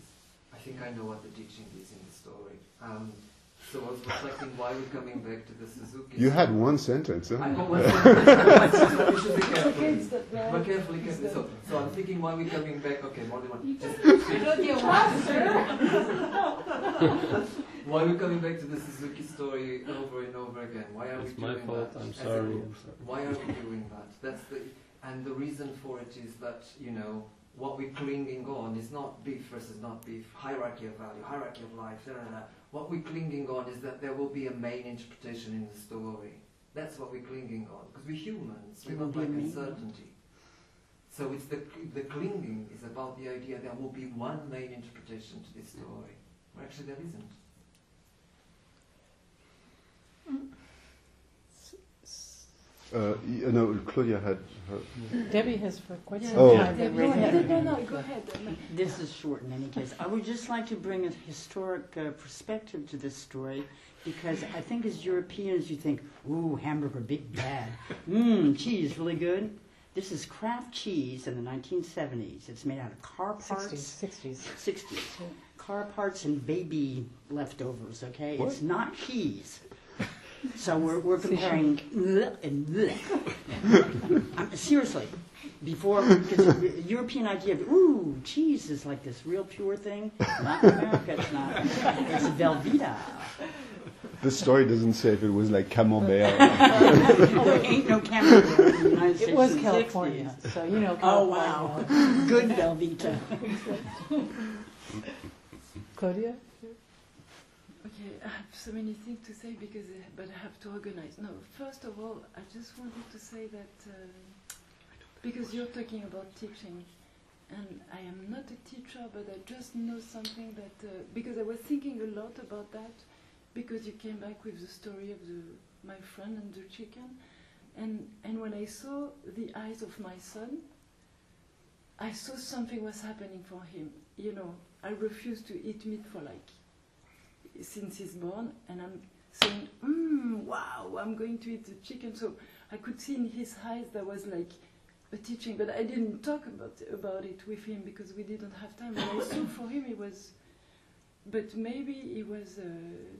Speaker 6: In the story. So I was reflecting why we're coming back to the Suzuki.
Speaker 3: You had one sentence, huh?
Speaker 6: I know one sentence. We should be careful. But carefully. So I'm thinking why we're coming back. Okay, more than one. Why we're coming back to the Suzuki story over and over again? Why are we doing that?
Speaker 2: It's my fault. I'm sorry.
Speaker 6: Why are we doing that? And the reason for it is that what we're clinging on is not beef versus not beef, hierarchy of value, hierarchy of life, What we're clinging on is that there will be a main interpretation in the story. That's what we're clinging on, because we're humans. We don't like uncertainty. So it's the clinging is about the idea there will be one main interpretation to this story. Well, actually, there isn't.
Speaker 3: Claudia had her...
Speaker 1: Debbie has for quite some
Speaker 3: Oh.
Speaker 1: time.
Speaker 8: No, go ahead.
Speaker 10: This is short in any case. I would just like to bring a historic perspective to this story, because I think as Europeans you think, ooh, hamburger, big bad. Cheese, really good. This is Kraft cheese in the 1970s. It's made out of car parts. 60s. Car parts and baby leftovers, okay? What? It's not cheese. So we're comparing and seriously, because the European idea of cheese is like this real pure thing. Not in America, it's not. It's Velveeta.
Speaker 3: The story doesn't say if it was like Camembert.
Speaker 10: There ain't no Camembert in the United States.
Speaker 1: It was
Speaker 10: in the
Speaker 1: California,
Speaker 10: 60s.
Speaker 1: so you know.
Speaker 10: Oh wow, good Velveeta.
Speaker 1: Claudia?
Speaker 11: Okay, I have so many things to say but I have to organize. No, first of all, I just wanted to say that because you're talking about teaching, and I am not a teacher, but I just know something that because I was thinking a lot about that, because you came back with the story of my friend and the chicken, and when I saw the eyes of my son, I saw something was happening for him. I refused to eat meat since he's born, and I'm saying, wow, I'm going to eat the chicken. So I could see in his eyes there was like a teaching, but I didn't talk about it with him because we didn't have time. And I saw for him it was, but maybe it was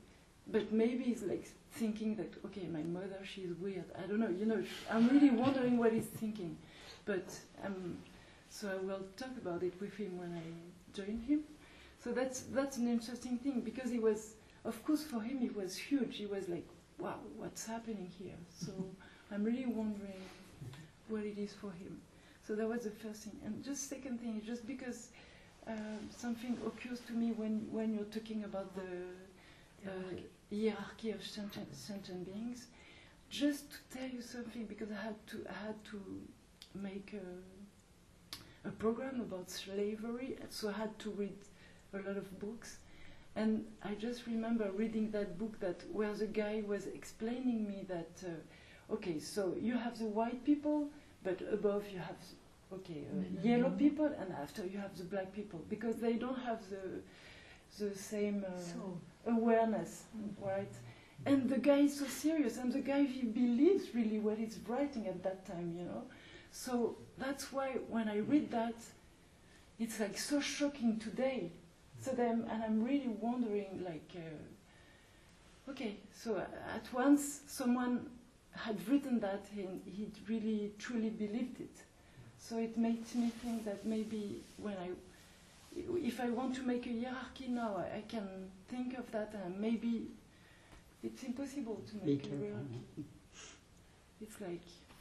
Speaker 11: but maybe he's like thinking that, okay, my mother, she's weird. I don't know, you know, I'm really wondering what he's thinking. But so I will talk about it with him when I join him. So that's an interesting thing, because he was, of course, for him it was huge. He was like, wow, what's happening here? So I'm really wondering what it is for him. So that was the first thing. And just second thing, just because something occurs to me when you're talking about the hierarchy of sentient beings. Just to tell you something, because I had to make a program about slavery, so I had to read a lot of books. And I just remember reading that book where the guy was explaining me that, okay, so you have the white people, but above you have, yellow people, and after you have the black people, because they don't have the same awareness, right? And the guy is so serious, and the guy, he believes really what he's writing at that time, you know? So that's why when I read that, it's like so shocking today. So then, and I'm really wondering, like, okay, so at once someone had written that and he really truly believed it. So it makes me think that maybe if I want to make a hierarchy now, I can think of that, and maybe it's impossible to make a hierarchy. It's like...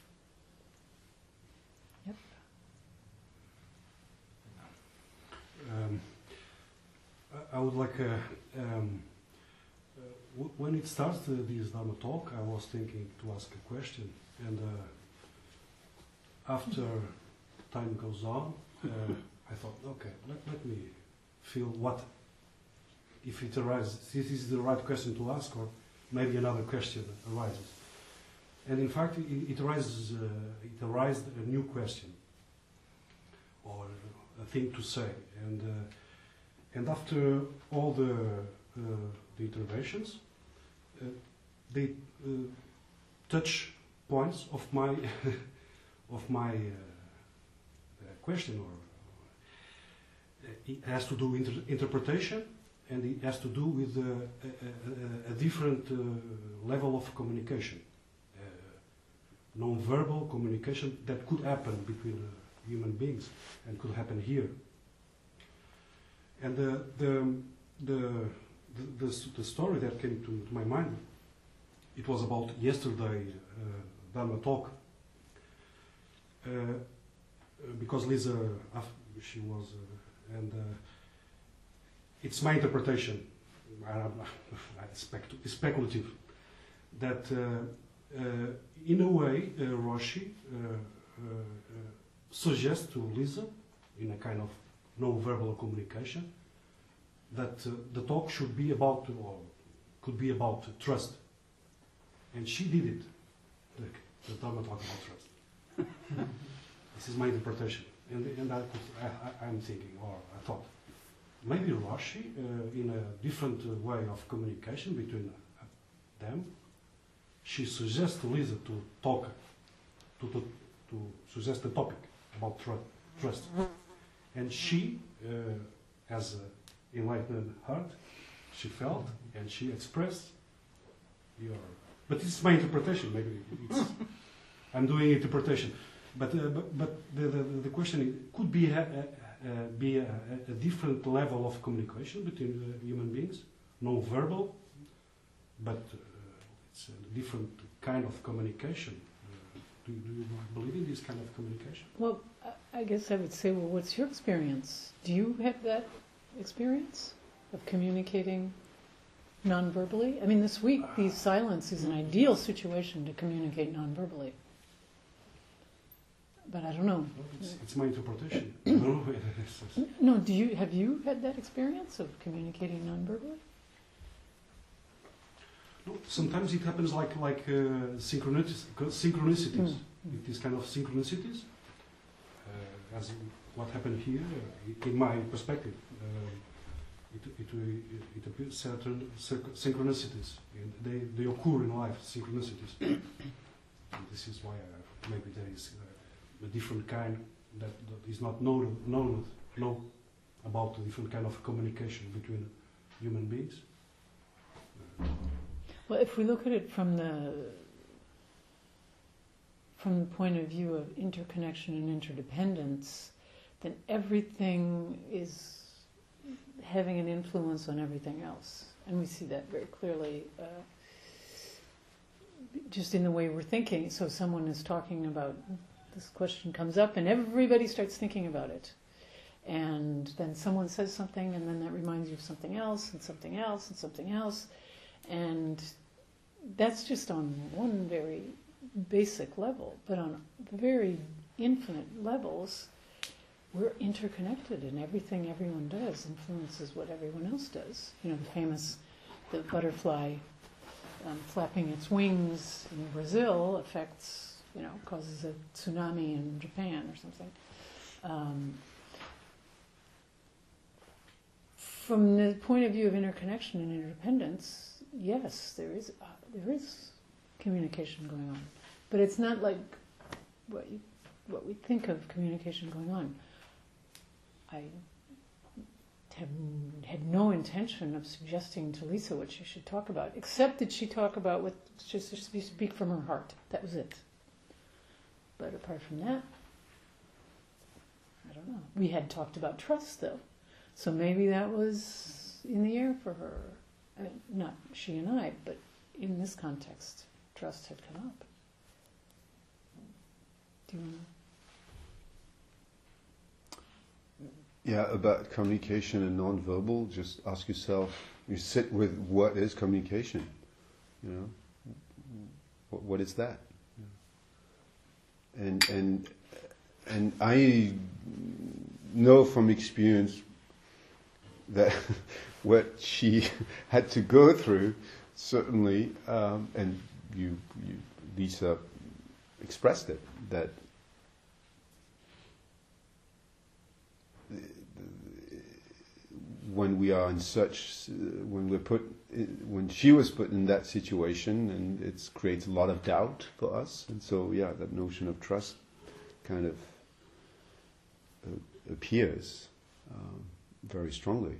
Speaker 1: Yep.
Speaker 12: I would like, when it starts this Dharma talk, I was thinking to ask a question, and after time goes on, I thought, okay, let me feel what, if it arises, this is the right question to ask, or maybe another question arises. And in fact, it arises a new question, or a thing to say, and after all the interventions, they touch points of my question, or it has to do with interpretation, and it has to do with a different level of communication, non-verbal communication that could happen between human beings and could happen here. And the story that came to my mind, it was about yesterday Dharma talk, because Lisa, she was, and it's my interpretation, speculative, that in a way Roshi suggests to Lisa, in a kind of non-verbal communication, that the talk should be about, or could be about, trust. And she did it. The Dharma talk about trust. This is my interpretation. And I'm thinking, or I thought, maybe Roshi, in a different way of communication between them, she suggests to Lisa to talk, to suggest the topic about trust. And she, as an enlightened heart, she felt and she expressed but it's my interpretation, maybe I'm doing interpretation. But the question is, could be a different level of communication between human beings, non-verbal, but it's a different kind of communication. Do you believe in this kind of communication?
Speaker 1: Well, I guess I would say, well, what's your experience? Do you have that experience of communicating non-verbally? I mean, this week, the silence is an ideal situation to communicate non-verbally. But I don't know.
Speaker 12: It's my interpretation.
Speaker 1: No, have you had that experience of communicating non-verbally?
Speaker 12: No, sometimes it happens like synchronicities. It is kind of synchronicities, as what happened here. In my perspective, it appears certain synchronicities. They occur in life, synchronicities. And this is why maybe there is a different kind that is not known about a different kind of communication between human beings.
Speaker 1: Well, if we look at it from the point of view of interconnection and interdependence, then everything is having an influence on everything else. And we see that very clearly just in the way we're thinking. So someone is talking about, this question comes up and everybody starts thinking about it. And then someone says something and then that reminds you of something else and something else and something else. And that's just on one very basic level. But on very infinite levels, we're interconnected and everything everyone does influences what everyone else does. You know, the butterfly flapping its wings in Brazil affects, causes a tsunami in Japan or something. From the point of view of interconnection and interdependence, yes, there is communication going on, but it's not like what we think of communication going on. I had no intention of suggesting to Lisa what she should talk about, except that she talk about what just speak from her heart. That was it. But apart from that, I don't know. We had talked about trust, though. So maybe that was in the air for her. I mean, not she and I, but in this context, trust had come up. Do you want to?
Speaker 3: Yeah, about communication and non-verbal, just ask yourself, you sit with what is communication? What is that? And I know from experience that what she had to go through, certainly, and you Lisa expressed it, that when we are in such, when she was put in that situation, and it creates a lot of doubt for us, and so that notion of trust kind of appears very strongly.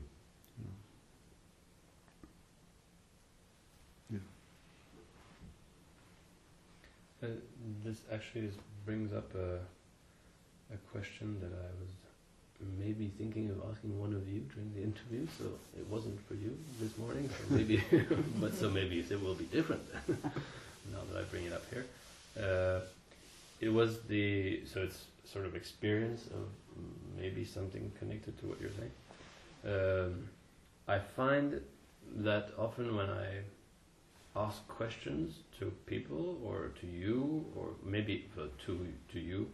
Speaker 2: This actually brings up a question that I was maybe thinking of asking one of you during the interview, so it wasn't for you this morning, so maybe, so maybe it will be different now that I bring it up here. It was so it's sort of experience of maybe something connected to what you're saying. I find that often when I ask questions to people or to you, or maybe to you,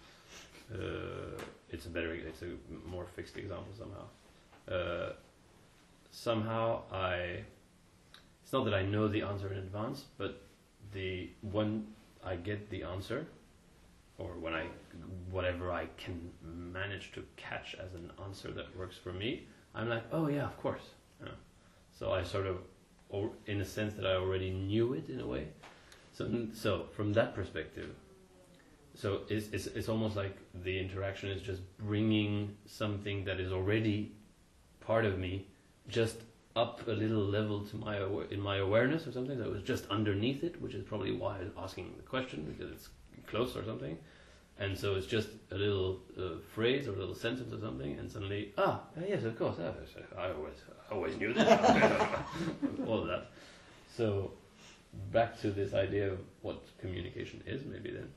Speaker 2: it's a more fixed example somehow. Somehow it's not that I know the answer in advance, but when I get the answer, or whatever I can manage to catch as an answer that works for me, I'm like, oh yeah, of course. So I sort of, or in a sense that I already knew it in a way. So from that perspective, so it's almost like the interaction is just bringing something that is already part of me just up a little level to in my awareness or something that was just underneath it, which is probably why I'm asking the question, because it's close or something. And so it's just a little phrase or a little sentence or something, and suddenly, yes, of course, I always knew this. All of that. So back to this idea of what communication is, maybe then.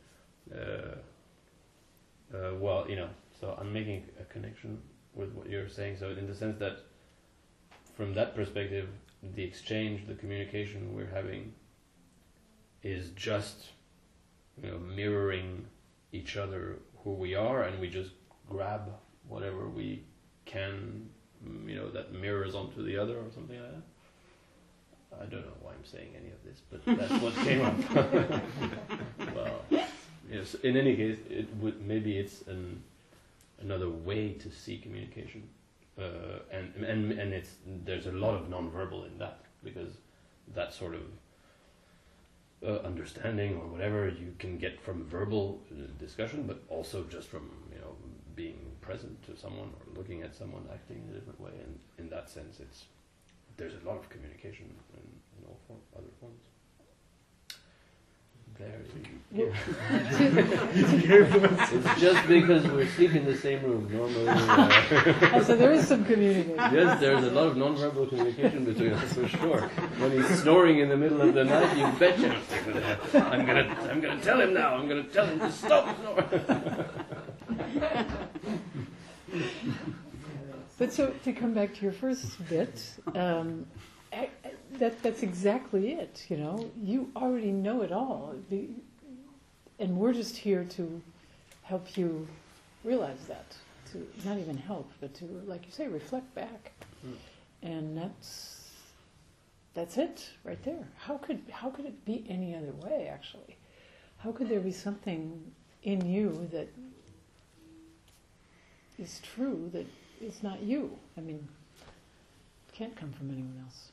Speaker 2: So I'm making a connection with what you're saying. So in the sense that, from that perspective, the exchange, the communication we're having, is just mirroring each other who we are, and we just grab whatever we can, that mirrors onto the other or something like that. I don't know why I'm saying any of this, but that's what came up. Well, yes. In any case, maybe it's another way to see communication, and there's a lot of non-verbal in that, because that sort of understanding or whatever you can get from verbal discussion, but also just from being present to someone or looking at someone acting in a different way, and in that sense it's there's a lot of communication in all other forms. There you It's just because we're sleeping in the same room. Normally,
Speaker 1: so there is some communication.
Speaker 2: yes, there's a lot of non-verbal communication between us for sure. When he's snoring in the middle of the night, you betcha I'm gonna tell him now. I'm gonna tell him to stop snoring.
Speaker 1: But so to come back to your first bit, that's exactly it. You know, you already know it all, and we're just here to help you realize that. To not even help, but to, like you say, reflect back, and that's it right there. How could it be any other way? Actually, how could there be something in you that is true that is not you? I mean, it can't come from anyone else.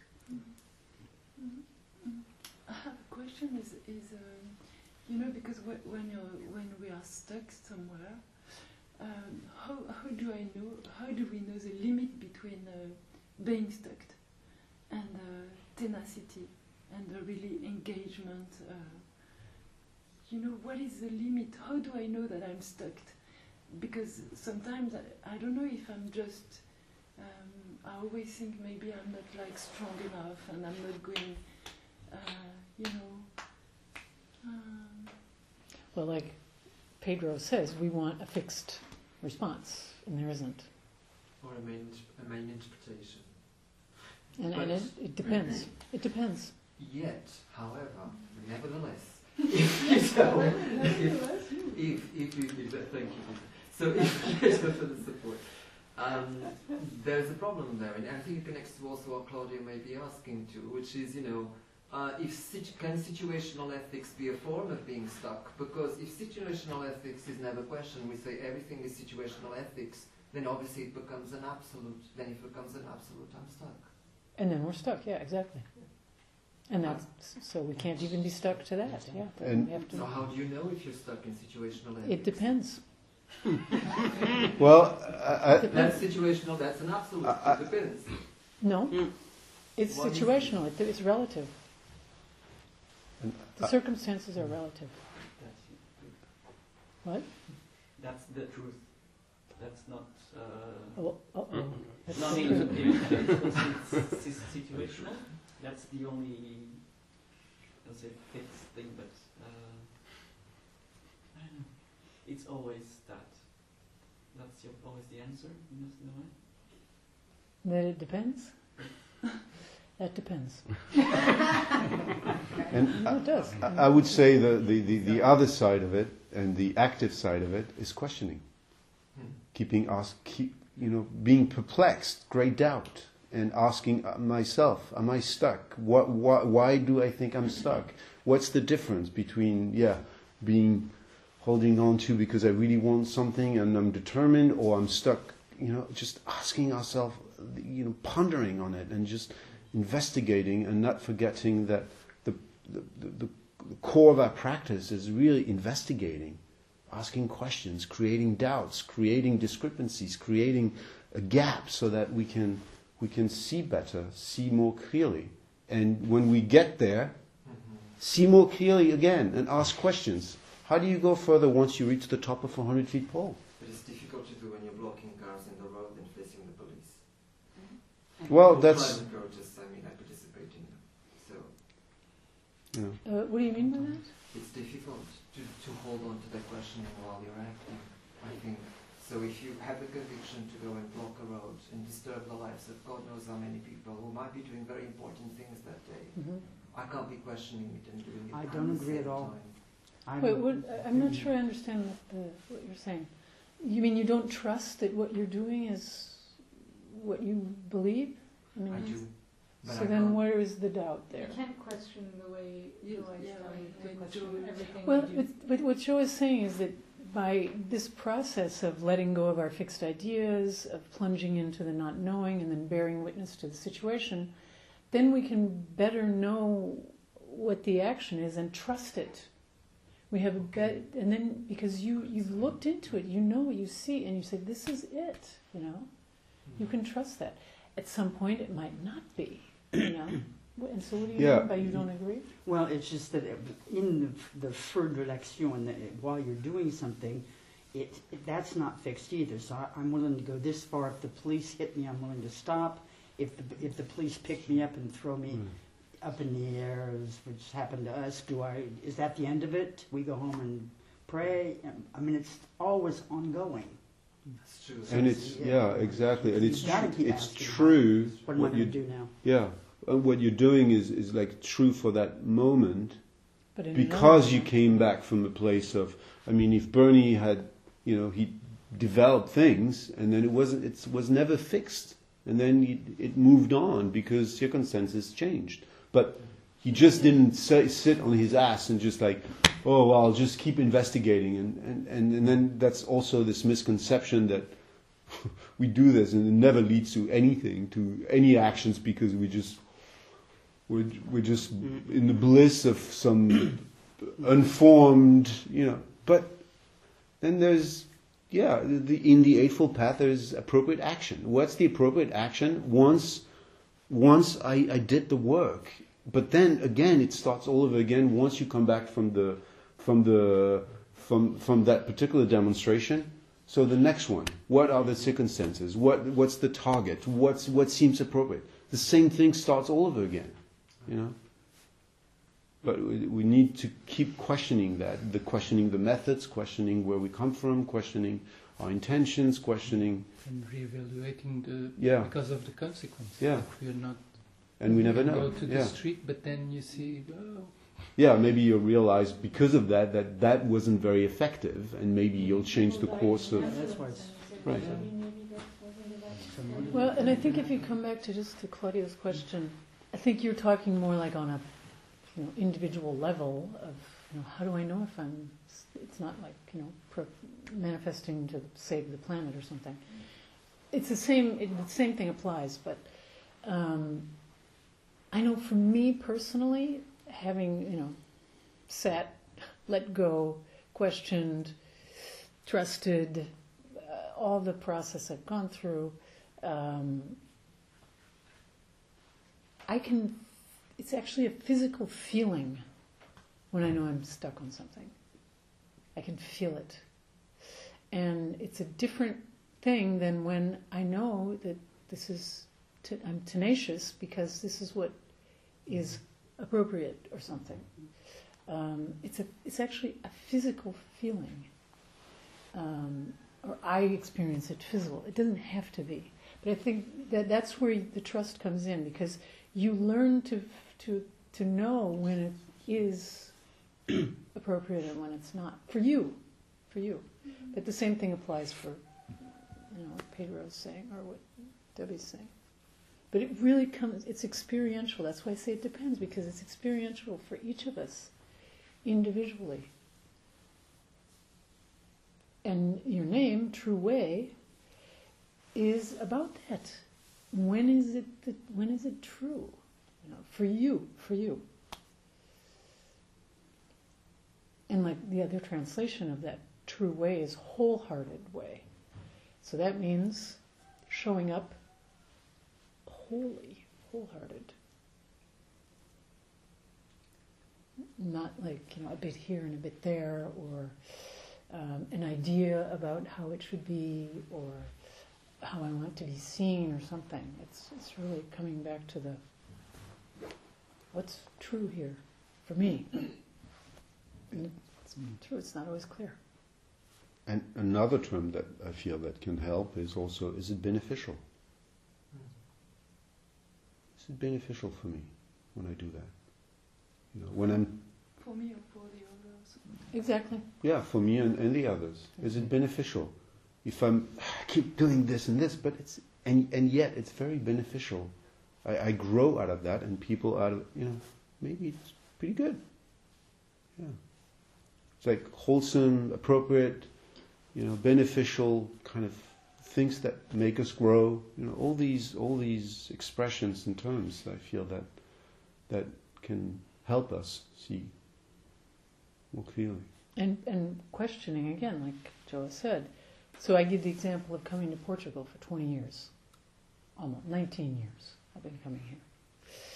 Speaker 11: I have a question. Is you know, because when we are stuck somewhere, how do we know the limit between being stuck and tenacity and really engagement? You know, what is the limit? How do I know that I'm stuck? Because sometimes I don't know if I'm just. I always think maybe I'm not like strong enough, and I'm not going. You know.
Speaker 1: Well, like Pedro says, we want a fixed response, and there isn't.
Speaker 6: Or a main interpretation.
Speaker 1: And it depends. It depends.
Speaker 6: Yet, however, nevertheless, thank you. So if for the support. There's a problem there, and I think it connects to also what Claudia may be asking to, which is, you know, can situational ethics be a form of being stuck? Because if situational ethics is never questioned, we say everything is situational ethics, then obviously it becomes an absolute. Then if it becomes an absolute, I'm stuck.
Speaker 1: And then we're stuck, yeah, exactly. And that's, so we can't even be stuck to that, yeah.
Speaker 3: And
Speaker 1: we have to,
Speaker 6: So how do you know if you're stuck in situational ethics?
Speaker 1: it depends.
Speaker 3: Well,
Speaker 6: That's situational, that's an absolute, it depends.
Speaker 1: No, it's
Speaker 6: What is
Speaker 1: situational, it's relative.
Speaker 3: And,
Speaker 1: The circumstances are relative. What?
Speaker 13: That's the truth. That's not.
Speaker 1: Oh, uh-oh. That's
Speaker 13: Not
Speaker 1: the
Speaker 13: even
Speaker 1: truth.
Speaker 13: it's situational. That's the only, let's say, fixed thing. But I don't know. It's always that. That's always the answer in a way.
Speaker 1: That it depends? That depends.
Speaker 3: and
Speaker 1: No, it does.
Speaker 3: I would say the other side of it, and the active side of it, is questioning. Being perplexed, great doubt, and asking myself, am I stuck? Why do I think I'm stuck? What's the difference between, holding on to because I really want something and I'm determined, or I'm stuck, just asking ourselves, pondering on it and just investigating, and not forgetting that the core of our practice is really investigating, asking questions, creating doubts, creating discrepancies, creating a gap so that we can see better, see more clearly. And when we get there, see more clearly again and ask questions. How do you go further once you reach the top of a 100-foot pole?
Speaker 6: But it's difficult to do when you're blocking cars in the road and facing the police.
Speaker 3: Well, that's...
Speaker 6: Climate protests, I participate in them. So
Speaker 1: what do you mean by that?
Speaker 6: it's difficult to hold on to that questioning while you're acting, I think. So if you have the conviction to go and block a road and disturb the lives of God knows how many people who might be doing very important things that day, I can't be questioning it and doing it.
Speaker 10: I don't agree at all.
Speaker 1: Wait, I'm not sure I understand what you're saying. You mean you don't trust that what you're doing is what you believe?
Speaker 6: I do. But
Speaker 1: So then where is the doubt there?
Speaker 8: You can't question the way you question everything
Speaker 1: Well,
Speaker 8: you do.
Speaker 1: but what Joe is saying is that by this process of letting go of our fixed ideas, of plunging into the not knowing and then bearing witness to the situation, then we can better know what the action is and trust it. We have and then because you've looked into it, you see, and you say, this is it, you can trust that. At some point it might not be, You know? And so what do you
Speaker 3: Yeah.
Speaker 1: mean by you don't agree?
Speaker 10: Well, it's just that in the feu de l'action, while you're doing something, that's not fixed either. So I'm willing to go this far. If the police hit me, I'm willing to stop. If the police pick me up and throw me up in the air, which happened to us, is that the end of it? We go home and pray? I mean, it's always ongoing.
Speaker 6: That's true.
Speaker 3: And it's exactly, and it's
Speaker 10: gotta keep
Speaker 3: it's
Speaker 10: asking,
Speaker 3: true.
Speaker 10: What am I going to do now?
Speaker 3: Yeah, what you're doing is like true for that moment,
Speaker 1: But in
Speaker 3: because
Speaker 1: another-
Speaker 3: you came back from a place of. I mean, if Bernie had, he developed things, and then it was never fixed, and then it moved on because circumstances changed. But he just didn't sit on his ass and just like, oh, well, I'll just keep investigating. And then that's also this misconception that we do this and it never leads to anything, to any actions, because we're just in the bliss of some unformed, But then there's, in the Eightfold Path, there's appropriate action. What's the appropriate action? Once I did the work. But then again, it starts all over again once you come back from that particular demonstration. So the next one, what are the circumstances? What's the target? What seems appropriate? The same thing starts all over again, But we need to keep questioning that, questioning the methods, questioning where we come from, questioning our intentions, questioning
Speaker 5: And reevaluating because of the consequences.
Speaker 3: Yeah.
Speaker 5: If we're not.
Speaker 3: And we never
Speaker 5: you
Speaker 3: know.
Speaker 5: Go to the street, but then you see. Oh.
Speaker 3: Yeah, maybe you'll realize because of that wasn't very effective, and maybe you'll change the course of.
Speaker 10: That's why it's
Speaker 3: Right.
Speaker 1: Well, and I think if you come back to Claudia's question, I think you're talking more like on a individual level of how do I know if I'm. It's not like manifesting to save the planet or something. It's the same. The same thing applies, but I know for me personally, having sat, let go, questioned, trusted, all the process I've gone through, it's actually a physical feeling when I know I'm stuck on something. I can feel it. And it's a different thing than when I know that I'm tenacious because this is what is appropriate or something. It's actually a physical feeling. Or I experience it physical. It doesn't have to be. But I think that's where the trust comes in, because you learn to know when it is appropriate and when it's not. For you. But the same thing applies for what Pedro's saying or what Debbie's saying. But it really it's experiential. That's why I say it depends, because it's experiential for each of us individually. And your name, True Way, is about that. When is it true? For you. And like the other translation of that true way is wholehearted way. So that means showing up wholehearted. Not like, a bit here and a bit there, or an idea about how it should be, or how I want to be seen, or something. It's really coming back to what's true here for me. And it's true, it's not always clear.
Speaker 3: And another term that I feel that can help is also, is it beneficial? Is it beneficial for me when I do that? When I'm...
Speaker 11: For me or for the others?
Speaker 1: Exactly.
Speaker 3: Yeah, for me and the others. Is it beneficial? If I keep doing this and this, but and yet it's very beneficial. I grow out of that, and people out of, maybe it's pretty good. Yeah. It's like wholesome, appropriate, beneficial kind of things that make us grow. All these expressions and terms, I feel that can help us see more clearly.
Speaker 1: And questioning again, like Joa said. So I give the example of coming to Portugal for 20 years, almost 19 years I've been coming here.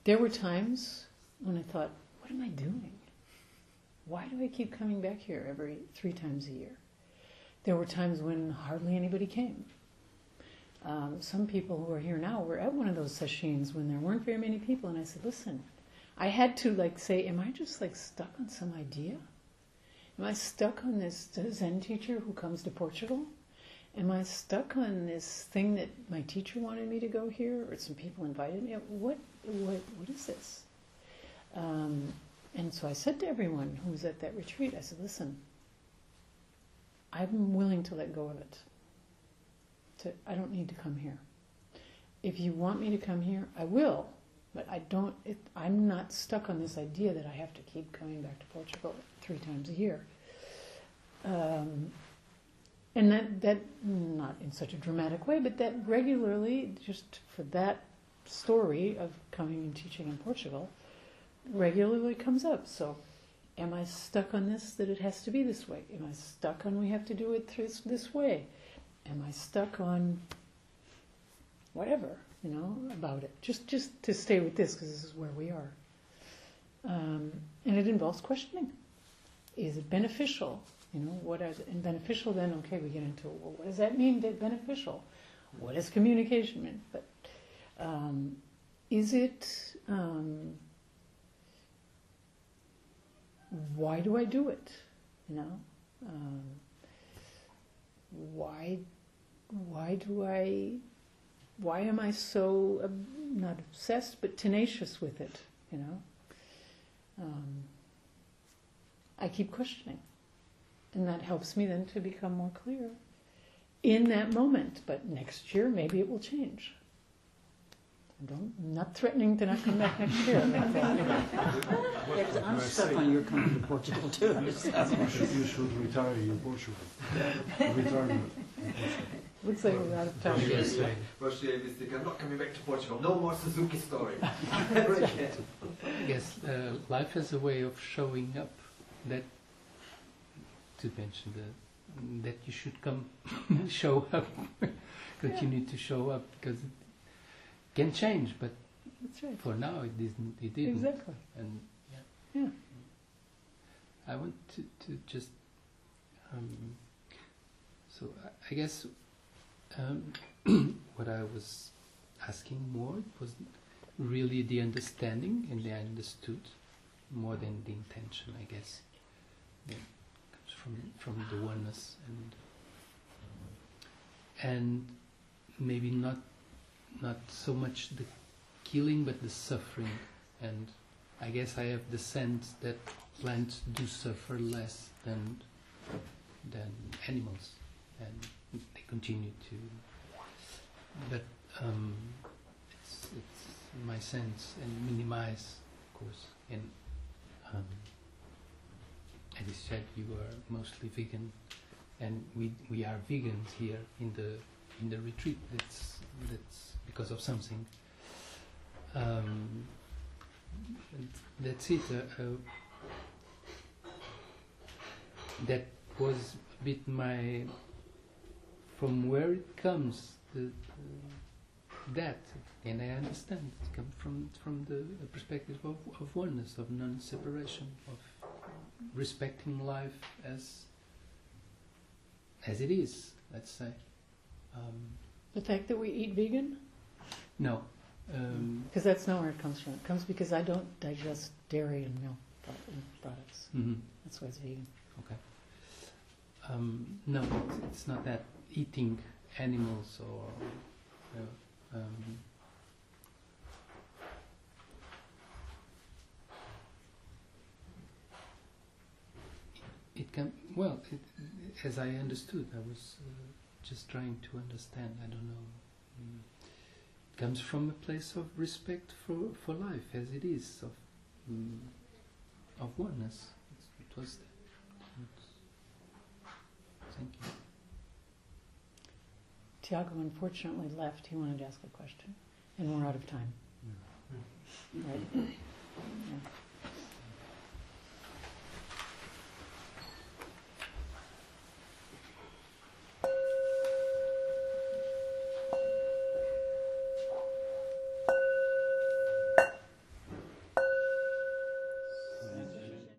Speaker 1: There were times when I thought, what am I doing? Why do I keep coming back here every 3 times a year? There were times when hardly anybody came. Some people who are here now were at one of those sessions when there weren't very many people, and I said, listen, I had to say, am I just stuck on some idea? Am I stuck on this Zen teacher who comes to Portugal? Am I stuck on this thing that my teacher wanted me to go here, or some people invited me? What is this? And so I said to everyone who was at that retreat, I said, listen, I'm willing to let go of it. I don't need to come here. If you want me to come here, I will, but I'm not stuck on this idea that I have to keep coming back to Portugal 3 times a year. And that, not in such a dramatic way, but that regularly, just for that story of coming and teaching in Portugal, regularly comes up. So, am I stuck on this, that it has to be this way? Am I stuck on we have to do it this way? Am I stuck on whatever, about it? Just to stay with this, because this is where we are. And it involves questioning. Is it beneficial? And beneficial then, okay, we get into, well, what does that mean, that beneficial? What does communication mean? But is it, why do I do it? Why am I so, not obsessed, but tenacious with it, I keep questioning. And that helps me then to become more clear in that moment. But next year, maybe it will change. I'm not threatening to not come back next year.
Speaker 10: I'm stuck on your coming to Portugal too. So.
Speaker 12: You should retire in Portugal. Retirement.
Speaker 1: Looks like we're out of time.
Speaker 6: I'm not coming back to Portugal. No more Suzuki story. Never again.
Speaker 5: Yes, life has a way of showing up that, to mention that you should come, show up, continue to show up, because it can change, but
Speaker 1: that's right.
Speaker 5: For now it didn't.
Speaker 1: Exactly.
Speaker 5: And
Speaker 1: yeah.
Speaker 5: I want to just, so I guess what I was asking more was really the understanding, and the understood more than the intention, I guess. Yeah. From the oneness, and maybe not so much the killing, but the suffering. And I guess I have the sense that plants do suffer less than animals, and they continue to. But it's my sense, and minimize, of course, and. As you said, you are mostly vegan, and we are vegans here in the retreat. That's because of something. That's it. That was a bit from where it comes. That, and I understand it comes from the perspective of oneness, of non-separation, of respecting life as it is, let's say.
Speaker 1: The fact that we eat vegan?
Speaker 5: No.
Speaker 1: Because that's not where it comes from. It comes because I don't digest dairy and milk products.
Speaker 5: Mm-hmm.
Speaker 1: That's why it's vegan.
Speaker 5: Okay. No, it's not that. Eating animals or... it can, well, as I understood, I was just trying to understand, I don't know. It comes from a place of respect for life as it is, of oneness. It was that. Thank you.
Speaker 1: Tiago unfortunately left. He wanted to ask a question, and we're out of time.
Speaker 12: Yeah.
Speaker 1: Right? Yeah.